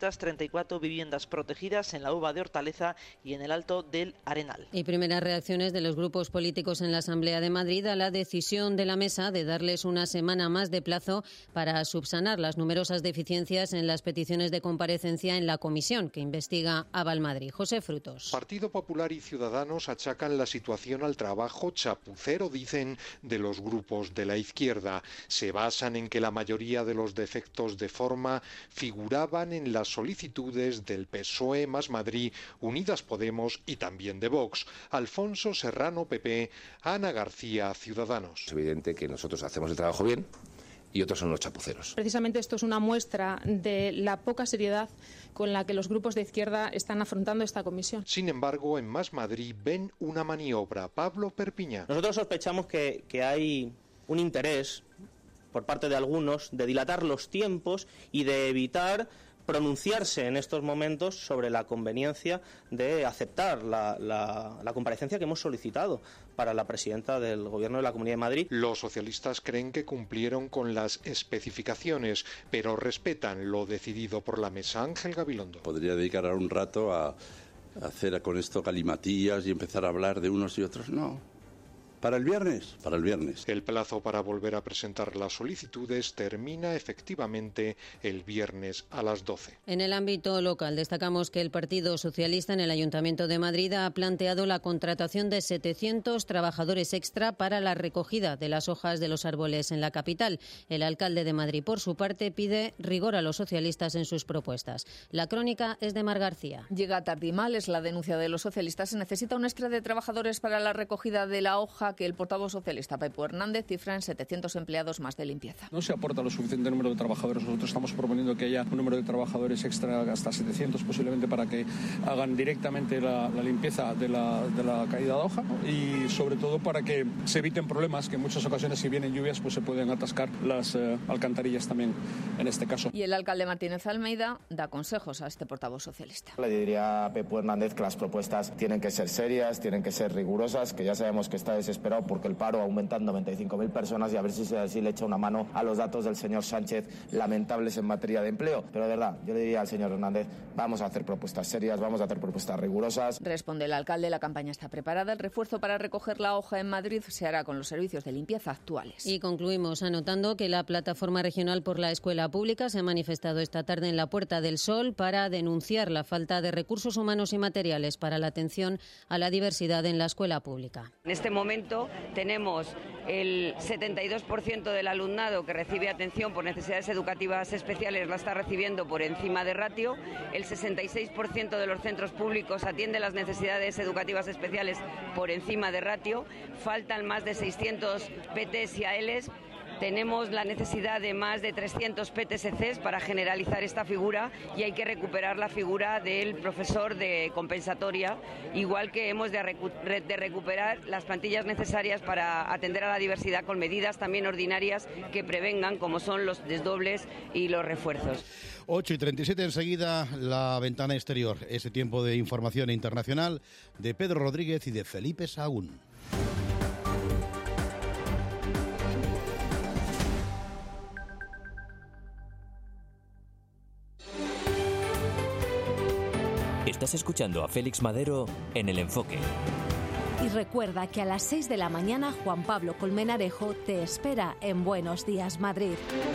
234 viviendas protegidas en la Uva de Hortaleza y en el Alto del Arenal. Y primeras reacciones de los grupos políticos en la Asamblea de Madrid a la decisión de la mesa de darles una semana más de plazo para subsanar las numerosas deficiencias en las peticiones de comparecencia en la comisión que investiga a Valmadrid. José Frutos. Partido Popular y Ciudadanos achacan la situación al trabajo chapucero, dicen, de los grupos de la izquierda. Se basan en que la mayoría de los defectos de forma figuraban en las solicitudes del PSOE más Madrid, Unidas Podemos y también de Vox. Alfonso Serrano, PP, Ana García, Ciudadanos. Es evidente que nosotros hacemos el trabajo bien y otros son los chapuceros. Precisamente esto es una muestra de la poca seriedad con la que los grupos de izquierda están afrontando esta comisión. Sin embargo, en Más Madrid ven una maniobra. Pablo Perpiñán. Nosotros sospechamos que hay un interés por parte de algunos de dilatar los tiempos y de evitar pronunciarse en estos momentos sobre la conveniencia de aceptar la comparecencia que hemos solicitado para la presidenta del Gobierno de la Comunidad de Madrid. Los socialistas creen que cumplieron con las especificaciones, pero respetan lo decidido por la mesa. Ángel Gabilondo. Podría dedicar ahora un rato a hacer con esto galimatías y empezar a hablar de unos y otros. No. ¿Para el viernes? Para el viernes. El plazo para volver a presentar las solicitudes termina efectivamente el viernes a las 12. En el ámbito local destacamos que el Partido Socialista en el Ayuntamiento de Madrid ha planteado la contratación de 700 trabajadores extra para la recogida de las hojas de los árboles en la capital. El alcalde de Madrid, por su parte, pide rigor a los socialistas en sus propuestas. La crónica es de Mar García. Llega tarde y mal, es la denuncia de los socialistas. Se necesita un extra de trabajadores para la recogida de la hoja que el portavoz socialista Pepo Hernández cifra en 700 empleados más de limpieza. No se aporta lo suficiente número de trabajadores. Nosotros estamos proponiendo que haya un número de trabajadores extra, hasta 700 posiblemente, para que hagan directamente la limpieza de la caída de hoja, ¿no? Y sobre todo para que se eviten problemas que en muchas ocasiones, si vienen lluvias, pues se pueden atascar las alcantarillas también en este caso. Y el alcalde Martínez Almeida da consejos a este portavoz socialista. Le diría a Pepo Hernández que las propuestas tienen que ser serias, tienen que ser rigurosas, que ya sabemos que está desesperado porque el paro aumenta en 95.000 personas y a ver si le echa una mano a los datos del señor Sánchez lamentables en materia de empleo. Pero de verdad, yo le diría al señor Hernández, vamos a hacer propuestas serias, vamos a hacer propuestas rigurosas. Responde el alcalde, la campaña está preparada. El refuerzo para recoger la hoja en Madrid se hará con los servicios de limpieza actuales. Y concluimos anotando que la Plataforma Regional por la Escuela Pública se ha manifestado esta tarde en la Puerta del Sol para denunciar la falta de recursos humanos y materiales para la atención a la diversidad en la escuela pública. En este momento tenemos el 72% del alumnado que recibe atención por necesidades educativas especiales la está recibiendo por encima de ratio, el 66% de los centros públicos atiende las necesidades educativas especiales por encima de ratio, faltan más de 600 PTs y ALs. Tenemos la necesidad de más de 300 PTSCs para generalizar esta figura y hay que recuperar la figura del profesor de compensatoria, igual que hemos de recuperar las plantillas necesarias para atender a la diversidad con medidas también ordinarias que prevengan, como son los desdobles y los refuerzos. 8:37 enseguida, la ventana exterior, ese tiempo de información internacional de Pedro Rodríguez y de Felipe Sahún. Estás escuchando a Félix Madero en El Enfoque. Y recuerda que a las 6 de la mañana Juan Pablo Colmenarejo te espera en Buenos Días Madrid.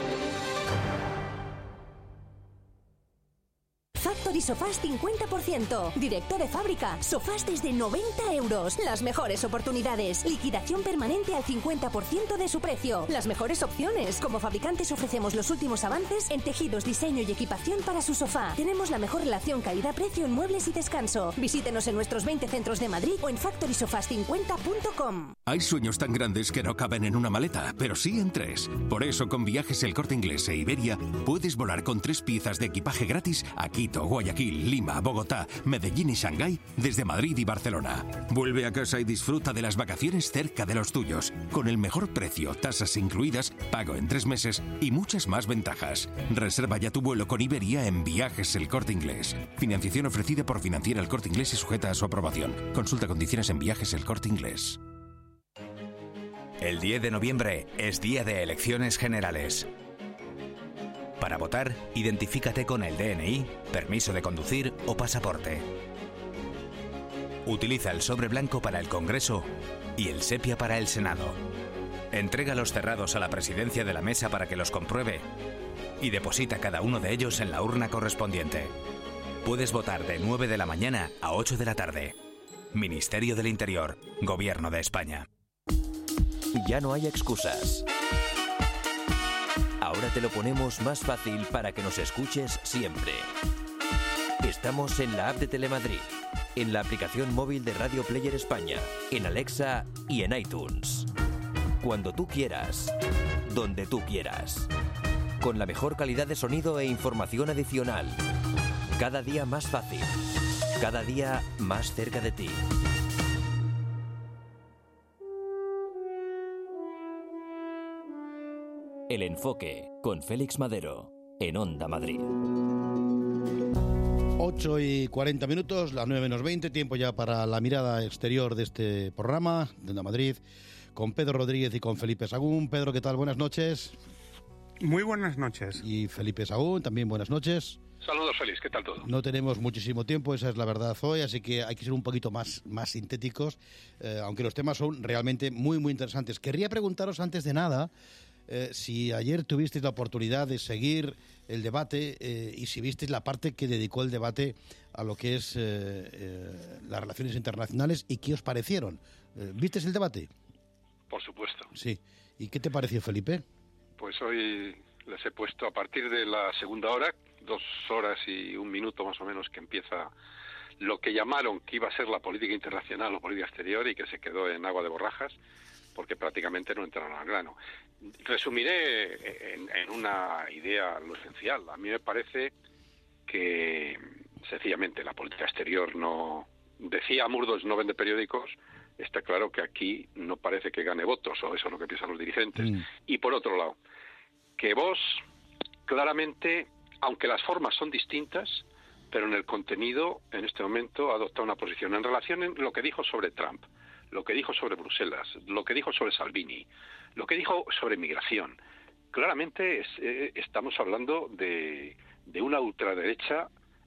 Factory Sofás 50%. Directo de fábrica. Sofás desde 90 euros. Las mejores oportunidades. Liquidación permanente al 50% de su precio. Las mejores opciones. Como fabricantes ofrecemos los últimos avances en tejidos, diseño y equipación para su sofá. Tenemos la mejor relación calidad-precio en muebles y descanso. Visítenos en nuestros 20 centros de Madrid o en factorysofás50.com. Hay sueños tan grandes que no caben en una maleta, pero sí en 3. Por eso con Viajes El Corte Inglés e Iberia puedes volar con 3 piezas de equipaje gratis a Quito, Guayaquil, Lima, Bogotá, Medellín y Shanghái desde Madrid y Barcelona. Vuelve a casa y disfruta de las vacaciones cerca de los tuyos, con el mejor precio, tasas incluidas, pago en 3 meses y muchas más ventajas. Reserva ya tu vuelo con Iberia en Viajes El Corte Inglés. Financiación ofrecida por Financiera El Corte Inglés y sujeta a su aprobación. Consulta condiciones en Viajes El Corte Inglés. El 10 de noviembre es día de elecciones generales. Para votar, identifícate con el DNI, permiso de conducir o pasaporte. Utiliza el sobre blanco para el Congreso y el sepia para el Senado. Entrega los cerrados a la presidencia de la mesa para que los compruebe y deposita cada uno de ellos en la urna correspondiente. Puedes votar de 9 de la mañana a 8 de la tarde. Ministerio del Interior, Gobierno de España. Ya no hay excusas. Ahora te lo ponemos más fácil para que nos escuches siempre. Estamos en la app de Telemadrid, en la aplicación móvil de Radio Player España, en Alexa y en iTunes. Cuando tú quieras, donde tú quieras. Con la mejor calidad de sonido e información adicional. Cada día más fácil. Cada día más cerca de ti. El Enfoque, con Félix Madero, en Onda Madrid. 8:40, las 9:20, tiempo ya para la mirada exterior de este programa, de Onda Madrid, con Pedro Rodríguez y con Felipe Sagún. Pedro, ¿qué tal? Buenas noches. Muy buenas noches. Y Felipe Sagún, también buenas noches. Saludos, Félix, ¿qué tal todo? No tenemos muchísimo tiempo, esa es la verdad hoy, así que hay que ser un poquito más sintéticos, aunque los temas son realmente muy, muy interesantes. Querría preguntaros antes de nada si ayer tuvisteis la oportunidad de seguir el debate y si visteis la parte que dedicó el debate a lo que es las relaciones internacionales y qué os parecieron. ¿Visteis el debate? Por supuesto. Sí. ¿Y qué te pareció, Felipe? Pues hoy les he puesto a partir de la segunda hora, 2 horas y 1 minuto más o menos, que empieza lo que llamaron que iba a ser la política internacional o política exterior y que se quedó en agua de borrajas, porque prácticamente no entraron al grano. Resumiré en una idea lo esencial. A mí me parece que sencillamente la política exterior no... Decía Murdoch, no vende periódicos. Está claro que aquí no parece que gane votos, o eso es lo que piensan los dirigentes. Y por otro lado, que Vox claramente, aunque las formas son distintas, pero en el contenido, en este momento, adopta una posición en relación en lo que dijo sobre Trump, lo que dijo sobre Bruselas, lo que dijo sobre Salvini, lo que dijo sobre migración. Claramente estamos hablando de una ultraderecha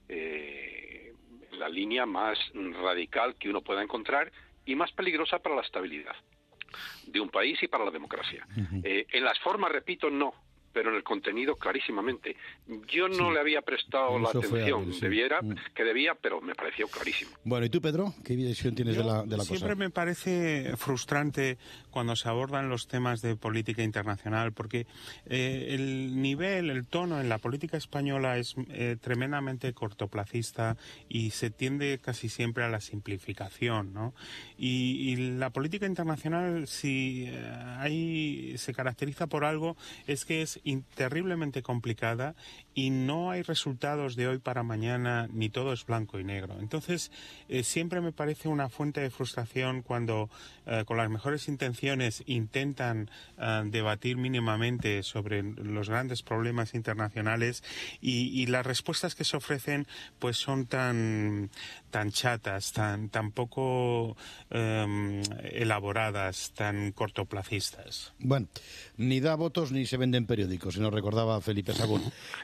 la línea más radical que uno pueda encontrar y más peligrosa para la estabilidad de un país y para la democracia. En las formas, repito, no, pero en el contenido clarísimamente. Yo no le había prestado la atención que debía, pero me pareció clarísimo. Bueno, ¿y tú, Pedro? ¿Qué visión tienes de la cosa? Siempre me parece frustrante cuando se abordan los temas de política internacional, porque el nivel, el tono en la política española es tremendamente cortoplacista y se tiende casi siempre a la simplificación, ¿no? Y la política internacional, si se caracteriza por algo, es que es terriblemente complicada y no hay resultados de hoy para mañana, ni todo es blanco y negro. Entonces, siempre me parece una fuente de frustración cuando con las mejores intenciones intentan debatir mínimamente sobre los grandes problemas internacionales y las respuestas que se ofrecen pues son tan chatas, tan poco elaboradas, tan cortoplacistas. Bueno, ni da votos ni se venden periódicos, si nos recordaba Felipe Sagún.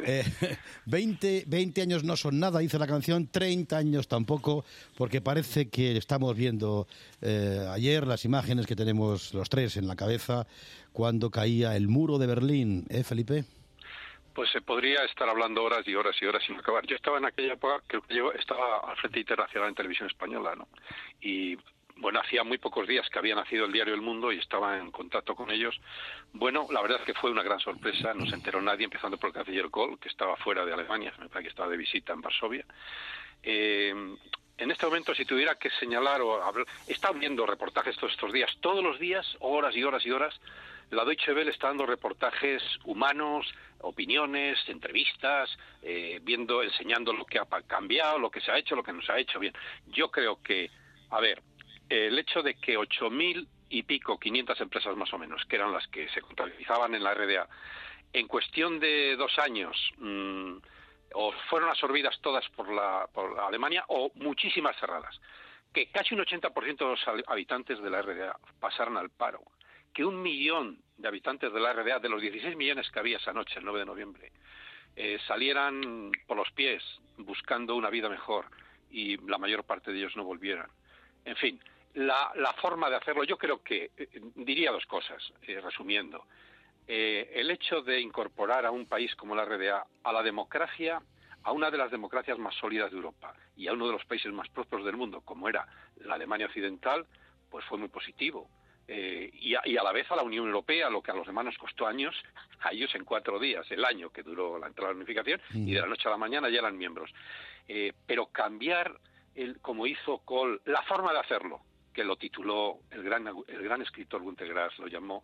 20 años no son nada, dice la canción, 30 años tampoco, porque parece que estamos viendo ayer las imágenes que tenemos los tres en la cabeza cuando caía el muro de Berlín, Felipe. Pues se podría estar hablando horas y horas y horas sin acabar. Yo estaba en aquella época, creo que yo estaba al Frente Internacional en Televisión Española, ¿no? Y bueno, hacía muy pocos días que había nacido el diario El Mundo y estaba en contacto con ellos. Bueno, la verdad es que fue una gran sorpresa, no se enteró nadie, empezando por el canciller Kohl, que estaba fuera de Alemania, me parece que estaba de visita en Varsovia. En este momento, si tuviera que señalar o hablar, he estado viendo reportajes todos estos días, todos los días, horas y horas y horas. La Deutsche Welle está dando reportajes humanos, opiniones, entrevistas, enseñando lo que ha cambiado, lo que se ha hecho, lo que no se ha hecho. Bien, yo creo que, el hecho de que 8.000 y pico, 500 empresas más o menos, que eran las que se contabilizaban en la RDA, en cuestión de 2 años, o fueron absorbidas todas por Alemania, o muchísimas cerradas, que casi un 80% de los habitantes de la RDA pasaron al paro, que 1 millón de habitantes de la RDA, de los 16 millones que había esa noche, el 9 de noviembre, salieran por los pies buscando una vida mejor y la mayor parte de ellos no volvieran. En fin, la forma de hacerlo, yo creo que diría 2 cosas, resumiendo. El hecho de incorporar a un país como la RDA a la democracia, a una de las democracias más sólidas de Europa y a uno de los países más prósperos del mundo, como era la Alemania Occidental, pues fue muy positivo. Y a la vez a la Unión Europea, lo que a los demás nos costó años, a ellos en 4 días, el año que duró la entrada a la unificación, y de la noche a la mañana ya eran miembros. Pero cambiar, como hizo Kohl, la forma de hacerlo, que lo tituló el gran escritor Günter Grass, lo llamó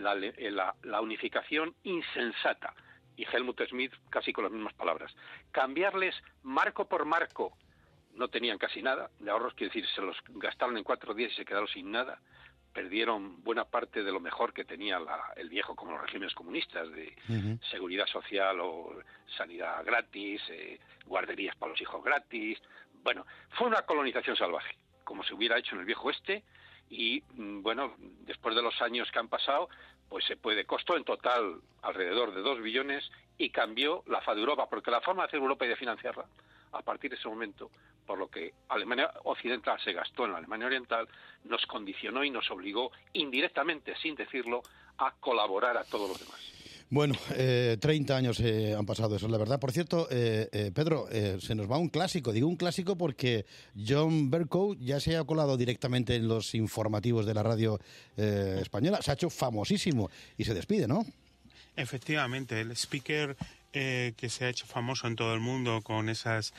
la unificación insensata, y Helmut Schmidt casi con las mismas palabras. Cambiarles marco por marco, no tenían casi nada de ahorros, quiere decir, se los gastaron en 4 días y se quedaron sin nada. Perdieron buena parte de lo mejor que tenía el viejo, como los regímenes comunistas, de seguridad social o sanidad gratis, guarderías para los hijos gratis. Bueno, fue una colonización salvaje, como se hubiera hecho en el viejo oeste, y bueno, después de los años que han pasado, pues costó en total alrededor de 2 billones y cambió la faz de Europa, porque la forma de hacer Europa y de financiarla, a partir de ese momento, por lo que Alemania Occidental se gastó en la Alemania Oriental, nos condicionó y nos obligó indirectamente, sin decirlo, a colaborar a todos los demás. Bueno, 30 años han pasado, eso es la verdad. Por cierto, Pedro, se nos va un clásico. Digo un clásico porque John Bercow ya se ha colado directamente en los informativos de la radio española. Se ha hecho famosísimo y se despide, ¿no? Efectivamente, el speaker que se ha hecho famoso en todo el mundo con esas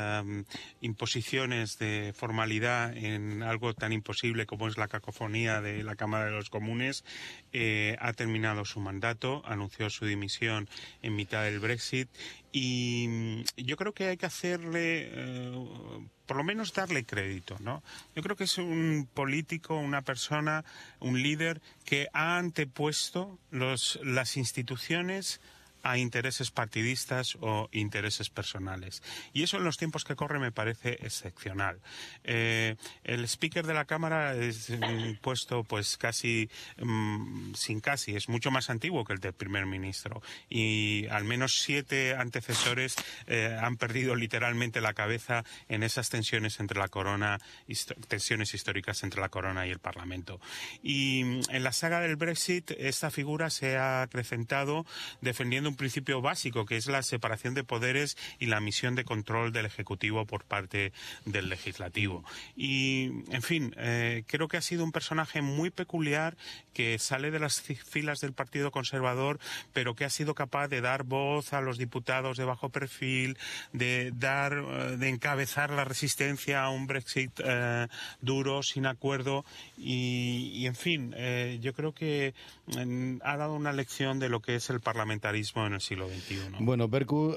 imposiciones de formalidad en algo tan imposible como es la cacofonía de la Cámara de los Comunes, ha terminado su mandato, anunció su dimisión en mitad del Brexit y yo creo que hay que hacerle, por lo menos darle crédito, ¿no? Yo creo que es un político, una persona, un líder que ha antepuesto las instituciones a intereses partidistas o intereses personales. Y eso en los tiempos que corren me parece excepcional. El speaker de la Cámara es un puesto pues casi, es mucho más antiguo que el del primer ministro. Y al menos 7 antecesores han perdido literalmente la cabeza en esas tensiones entre la corona, tensiones históricas entre la corona y el Parlamento. Y en la saga del Brexit esta figura se ha acrecentado defendiendo un principio básico, que es la separación de poderes y la misión de control del Ejecutivo por parte del Legislativo. Y, en fin, creo que ha sido un personaje muy peculiar que sale de las filas del Partido Conservador, pero que ha sido capaz de dar voz a los diputados de bajo perfil, de encabezar la resistencia a un Brexit duro, sin acuerdo, y en fin, yo creo que ha dado una lección de lo que es el parlamentarismo en el siglo XXI. Bueno, Bercow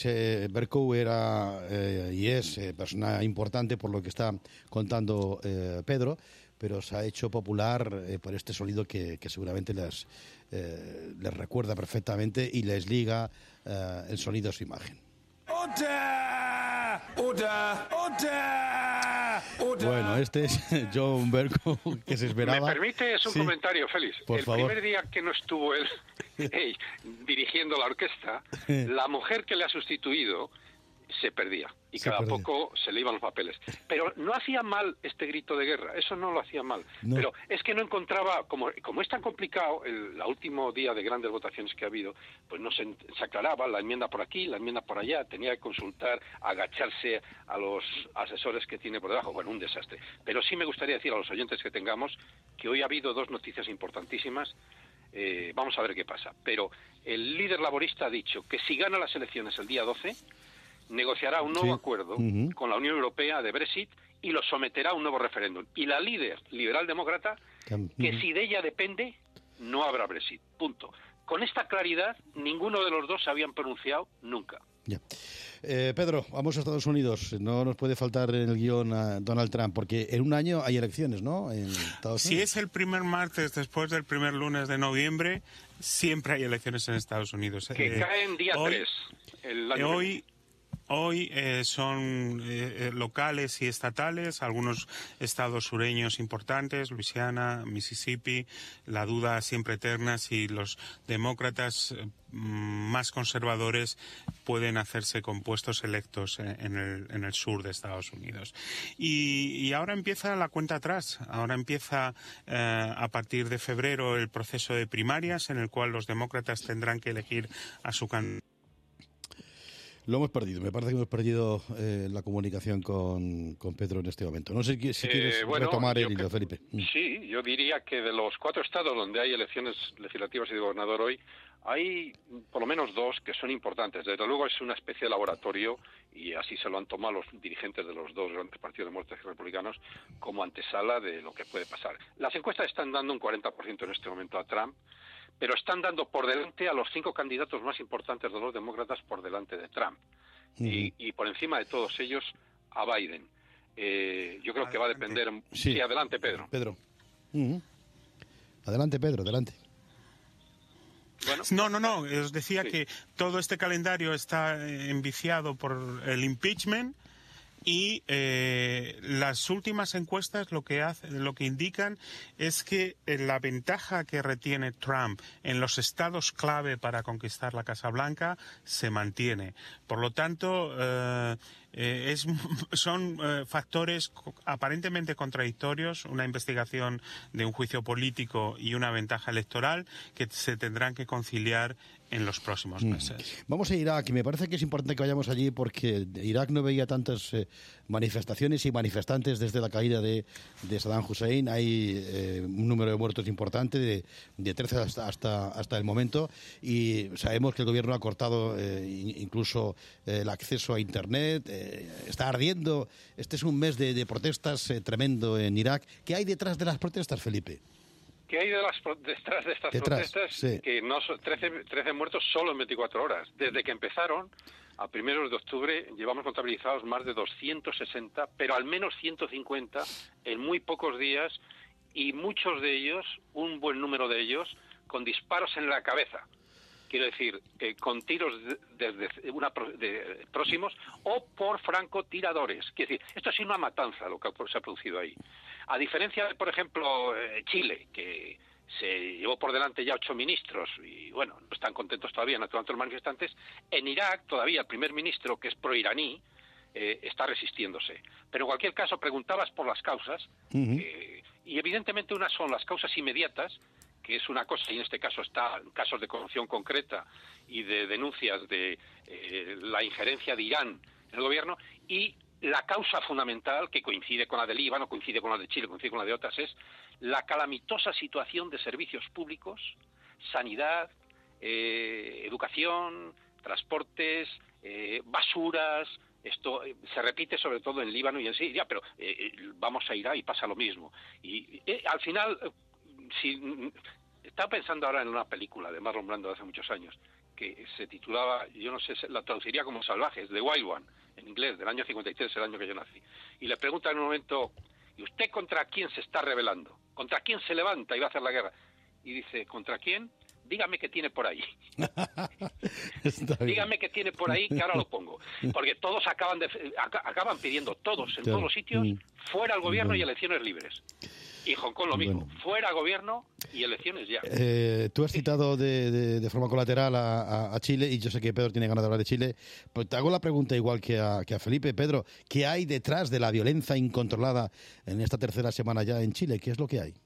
era y es persona importante por lo que está contando Pedro, pero se ha hecho popular por este sonido que seguramente les recuerda perfectamente y les liga el sonido a su imagen. Bueno, este es John Bercow, que se esperaba. ¿Me permites un comentario, Félix? Por favor. Primer día que no estuvo él dirigiendo la orquesta, la mujer que le ha sustituido se perdía y cada poco se le iban los papeles. Pero no hacía mal este grito de guerra, eso no lo hacía mal. No. Pero es que no encontraba, como es tan complicado, el último día de grandes votaciones que ha habido, pues no se aclaraba la enmienda por aquí, la enmienda por allá, tenía que consultar, agacharse a los asesores que tiene por debajo. Bueno, un desastre. Pero sí me gustaría decir a los oyentes que tengamos que hoy ha habido 2 noticias importantísimas. Vamos a ver qué pasa. Pero el líder laborista ha dicho que si gana las elecciones el día 12... negociará un nuevo acuerdo con la Unión Europea de Brexit y lo someterá a un nuevo referéndum. Y la líder liberal-demócrata, que si de ella depende, no habrá Brexit. Punto. Con esta claridad, ninguno de los dos se habían pronunciado nunca. Ya. Pedro, vamos a Estados Unidos. No nos puede faltar en el guión a Donald Trump, porque en un año hay elecciones, ¿no? En Estados Unidos. Si es el primer martes después del primer lunes de noviembre, siempre hay elecciones en Estados Unidos. Que caen día 3. El año hoy son locales y estatales, algunos estados sureños importantes, Luisiana, Mississippi, la duda siempre eterna si los demócratas más conservadores pueden hacerse con puestos electos en el sur de Estados Unidos. Y ahora empieza la cuenta atrás. Ahora empieza a partir de febrero el proceso de primarias en el cual los demócratas tendrán que elegir a su candidato. Lo hemos perdido. Me parece que hemos perdido la comunicación con Pedro en este momento. No sé si quieres retomar el hilo, Felipe. Sí, yo diría que de los 4 estados donde hay elecciones legislativas y de gobernador hoy, hay por lo menos 2 que son importantes. Desde luego es una especie de laboratorio, y así se lo han tomado los dirigentes de los 2 grandes partidos demócratas y republicanos como antesala de lo que puede pasar. Las encuestas están dando un 40% en este momento a Trump, pero están dando por delante a los 5 candidatos más importantes de los demócratas por delante de Trump. Y por encima de todos ellos a Biden. Yo creo que va a depender... Sí, adelante, Pedro. Adelante, Pedro, adelante. Bueno, no, os decía que todo este calendario está enviciado por el impeachment y las últimas encuestas lo que indican es que la ventaja que retiene Trump en los estados clave para conquistar la Casa Blanca se mantiene. Por lo tanto, son factores aparentemente contradictorios, una investigación de un juicio político y una ventaja electoral que se tendrán que conciliar en los próximos meses. Vamos a Irak, y me parece que es importante que vayamos allí porque Irak no veía tantas manifestaciones y manifestantes desde la caída de Saddam Hussein. Hay un número de muertos importante, de 13 hasta el momento, y sabemos que el gobierno ha cortado incluso el acceso a Internet. Está ardiendo. Este es un mes de protestas tremendo en Irak. ¿Qué hay detrás de las protestas, Felipe? ¿Qué hay detrás de estas protestas? Sí. Que no son 13 muertos solo en 24 horas. Desde que empezaron, a primeros de octubre, llevamos contabilizados más de 260, pero al menos 150 en muy pocos días, y muchos de ellos, un buen número de ellos, con disparos en la cabeza. Quiero decir, con tiros próximos o por francotiradores. Quiero decir, esto ha sido una matanza lo que se ha producido ahí. A diferencia de, por ejemplo, Chile, que se llevó por delante ya 8 ministros y, bueno, no están contentos todavía, naturalmente, los manifestantes, en Irak todavía el primer ministro, que es proiraní, está resistiéndose. Pero en cualquier caso, preguntabas por las causas, y evidentemente unas son las causas inmediatas, que es una cosa, y en este caso está casos de corrupción concreta y de denuncias de la injerencia de Irán en el gobierno, y la causa fundamental, que coincide con la del Líbano, coincide con la de Chile, coincide con la de otras, es la calamitosa situación de servicios públicos, sanidad, educación, transportes, basuras. Esto se repite sobre todo en Líbano y en Siria, pero vamos a Irak y pasa lo mismo. Y al final... Estaba pensando ahora en una película de Marlon Brando de hace muchos años que se titulaba, yo no sé, la traduciría como Salvajes, The Wild One, en inglés, del año 53, el año que yo nací. Y le pregunta en un momento, ¿y usted contra quién se está rebelando? ¿Contra quién se levanta y va a hacer la guerra? Y dice, ¿contra quién? Dígame qué tiene por ahí. Dígame qué tiene por ahí, que ahora lo pongo. Porque todos acaban pidiendo, todos, en todos los sitios, fuera el gobierno y elecciones libres. Y Hong Kong lo mismo, fuera gobierno y elecciones ya. Tú has citado de forma colateral a Chile, y yo sé que Pedro tiene ganas de hablar de Chile, pues te hago la pregunta igual que a Felipe. Pedro, ¿qué hay detrás de la violencia incontrolada en esta tercera semana ya en Chile? ¿Qué es lo que hay?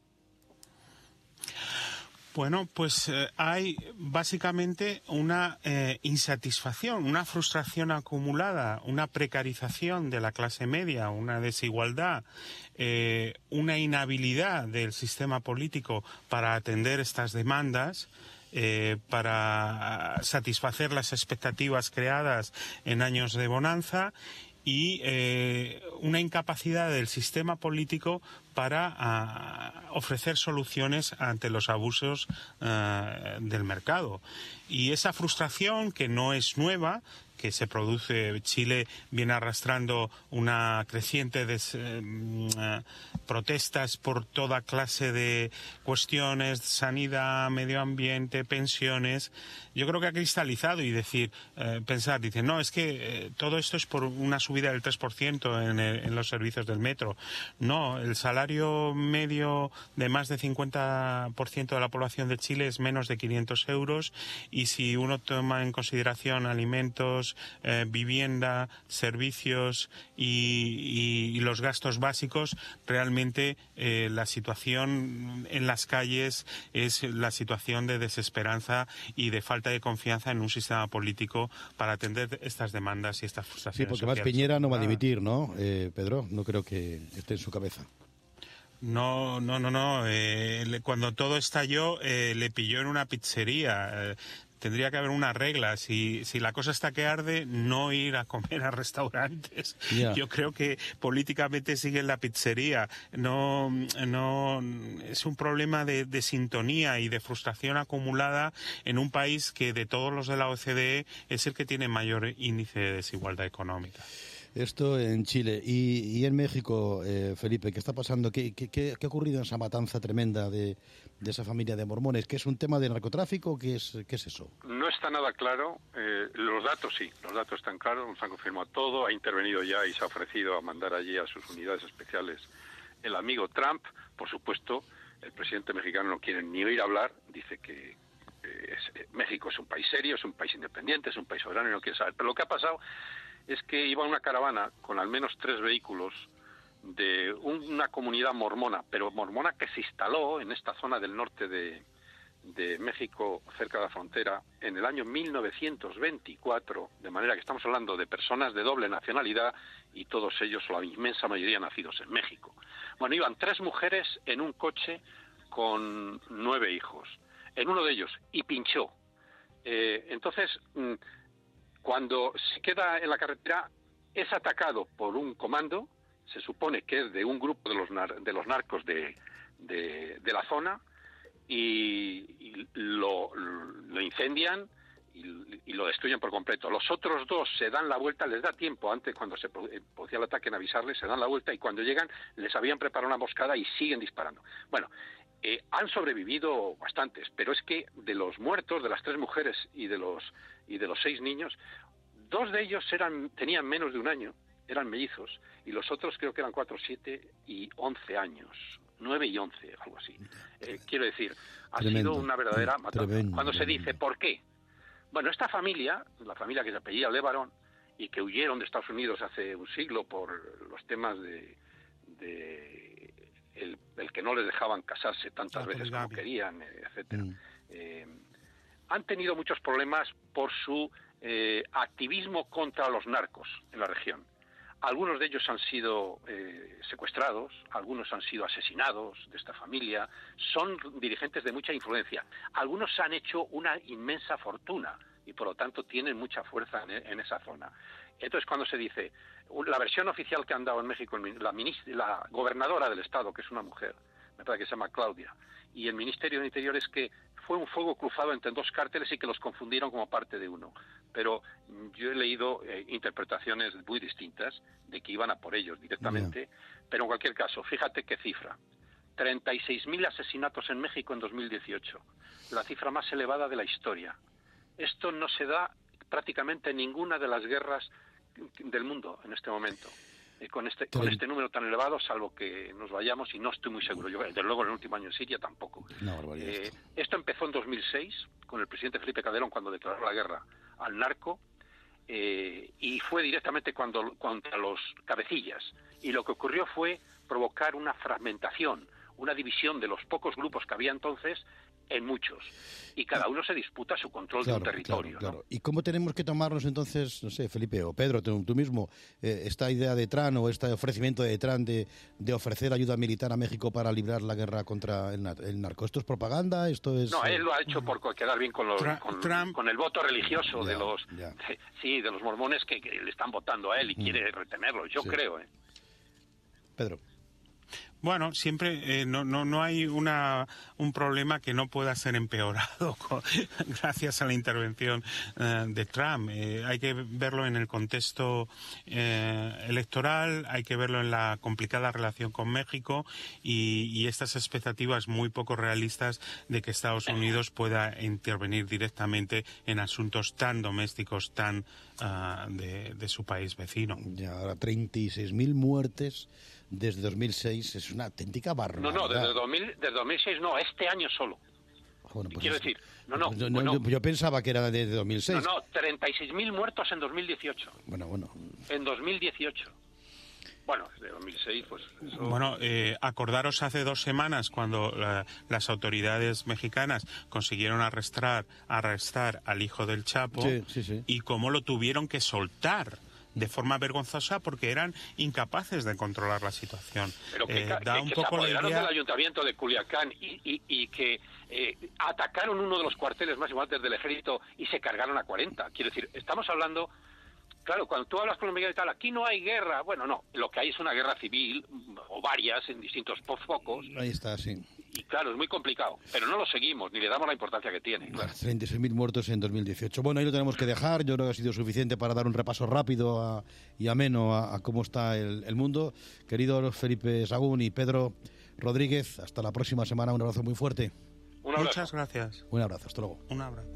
Bueno, pues hay básicamente una insatisfacción, una frustración acumulada, una precarización de la clase media, una desigualdad, una inhabilidad del sistema político para atender estas demandas, para satisfacer las expectativas creadas en años de bonanza, y una incapacidad del sistema político para ofrecer soluciones ante los abusos del mercado. Y esa frustración, que no es nueva, que se produce. Chile viene arrastrando una creciente protestas por toda clase de cuestiones, sanidad, medio ambiente, pensiones. Yo creo que ha cristalizado y pensar, dicen, no, es que todo esto es por una subida del 3% en los servicios del metro. No, el salario medio de más de 50% de la población de Chile es menos de 500 euros y si uno toma en consideración alimentos, vivienda, servicios y los gastos básicos, realmente la situación en las calles es la situación de desesperanza y de falta de confianza en un sistema político para atender estas demandas y estas frustraciones. Sí, porque más Piñera no va a dimitir, ¿no, Pedro? No creo que esté en su cabeza. No. Cuando todo estalló, le pilló en una pizzería. Tendría que haber una regla. Si la cosa está que arde, no ir a comer a restaurantes. Yeah. Yo creo que políticamente sigue en la pizzería. No es un problema de sintonía y de frustración acumulada en un país que de todos los de la OCDE es el que tiene mayor índice de desigualdad económica. Esto en Chile. Y en México, Felipe, ¿qué está pasando? ¿Qué ha ocurrido en esa matanza tremenda de esa familia de mormones? ¿Qué es un tema de narcotráfico? ¿Qué es eso? No está nada claro. Los datos sí, los datos están claros, nos han confirmado todo. Ha intervenido ya y se ha ofrecido a mandar allí a sus unidades especiales el amigo Trump. Por supuesto, el presidente mexicano no quiere ni oír hablar. Dice que México es un país serio, es un país independiente, es un país soberano y no quiere saber. Pero lo que ha pasado es que iba una caravana con al menos 3 vehículos de una comunidad mormona, pero mormona que se instaló en esta zona del norte de México, cerca de la frontera, en el año 1924, de manera que estamos hablando de personas de doble nacionalidad y todos ellos, o la inmensa mayoría, nacidos en México. Bueno, iban 3 mujeres en un coche con 9 hijos, en uno de ellos, y pinchó. Entonces, cuando se queda en la carretera, es atacado por un comando, se supone que es de un grupo de los narcos de la zona, y lo incendian y lo destruyen por completo. Los otros 2 se dan la vuelta, les da tiempo, antes cuando se producía el ataque en avisarles, se dan la vuelta y cuando llegan les habían preparado una emboscada y siguen disparando. Bueno, han sobrevivido bastantes, pero es que de los muertos, de las 3 mujeres y de los 6 niños, 2 de ellos tenían menos de un año, eran mellizos, y los otros creo que eran 4, 7 y 11 años, 9 y 11, algo así. Quiero decir, ha sido una verdadera matanza. Cuando se dice, ¿por qué? Bueno, esta familia, la familia que se apellida Levarón, y que huyeron de Estados Unidos hace un siglo por los temas el que no les dejaban casarse tantas veces como querían, etcétera. Han tenido muchos problemas por su activismo contra los narcos en la región. Algunos de ellos han sido secuestrados, algunos han sido asesinados de esta familia, son dirigentes de mucha influencia. Algunos han hecho una inmensa fortuna y por lo tanto tienen mucha fuerza en esa zona. Entonces, cuando se dice, la versión oficial que han dado en México, la gobernadora del estado, que es una mujer, me parece que se llama Claudia, y el Ministerio del Interior, es que fue un fuego cruzado entre 2 cárteles y que los confundieron como parte de uno. Pero yo he leído interpretaciones muy distintas de que iban a por ellos directamente, pero en cualquier caso, fíjate qué cifra. 36.000 asesinatos en México en 2018, la cifra más elevada de la historia. Esto no se da prácticamente en ninguna de las guerras del mundo en este momento. Con este número tan elevado, salvo que nos vayamos, y no estoy muy seguro. Yo, desde luego, en el último año en Siria tampoco. Esto empezó en 2006, con el presidente Felipe Calderón, cuando declaró la guerra al narco, y fue directamente contra los cabecillas. Y lo que ocurrió fue provocar una fragmentación, una división de los pocos grupos que había entonces en muchos. Y cada uno se disputa su control de un territorio. Claro. ¿Y cómo tenemos que tomarnos entonces, no sé, Felipe o Pedro, tú mismo, esta idea de Trump o este ofrecimiento de Trump de ofrecer ayuda militar a México para librar la guerra contra el narco? ¿Esto es propaganda? ¿Esto es...? No, él lo ha hecho por quedar bien con el voto religioso de los mormones que le están votando a él y quiere retenerlo. Yo creo. Pedro. Bueno, siempre no hay un problema que no pueda ser empeorado gracias a la intervención de Trump. Hay que verlo en el contexto electoral, hay que verlo en la complicada relación con México y estas expectativas muy poco realistas de que Estados Unidos pueda intervenir directamente en asuntos tan domésticos, tan de su país vecino. Y ahora 36.000 muertes desde 2006 es una auténtica barbaridad. No, desde 2006 no, este año solo. Bueno, pues quiero decir, yo pensaba que era desde 2006. No, 36.000 muertos en 2018. Bueno. En 2018. Bueno, desde 2006, pues eso... Bueno, acordaros hace 2 semanas cuando las autoridades mexicanas consiguieron arrestar al hijo del Chapo sí. Y cómo lo tuvieron que soltar de forma vergonzosa porque eran incapaces de controlar la situación. Pero da un poco se apoderaron la idea... del ayuntamiento de Culiacán y que atacaron uno de los cuarteles más importantes del ejército y se cargaron a 40. Quiero decir, estamos hablando... Claro, cuando tú hablas con los mexicanos y tal, aquí no hay guerra. Bueno, no, lo que hay es una guerra civil, o varias, en distintos focos. Ahí está, sí. Y claro, es muy complicado, pero no lo seguimos, ni le damos la importancia que tiene. Claro. 36.000 muertos en 2018. Bueno, ahí lo tenemos que dejar. Yo creo que ha sido suficiente para dar un repaso rápido y ameno a cómo está el mundo. Queridos Felipe Sagún y Pedro Rodríguez, hasta la próxima semana. Un abrazo muy fuerte. Un abrazo. Muchas gracias. Un abrazo, hasta luego. Un abrazo.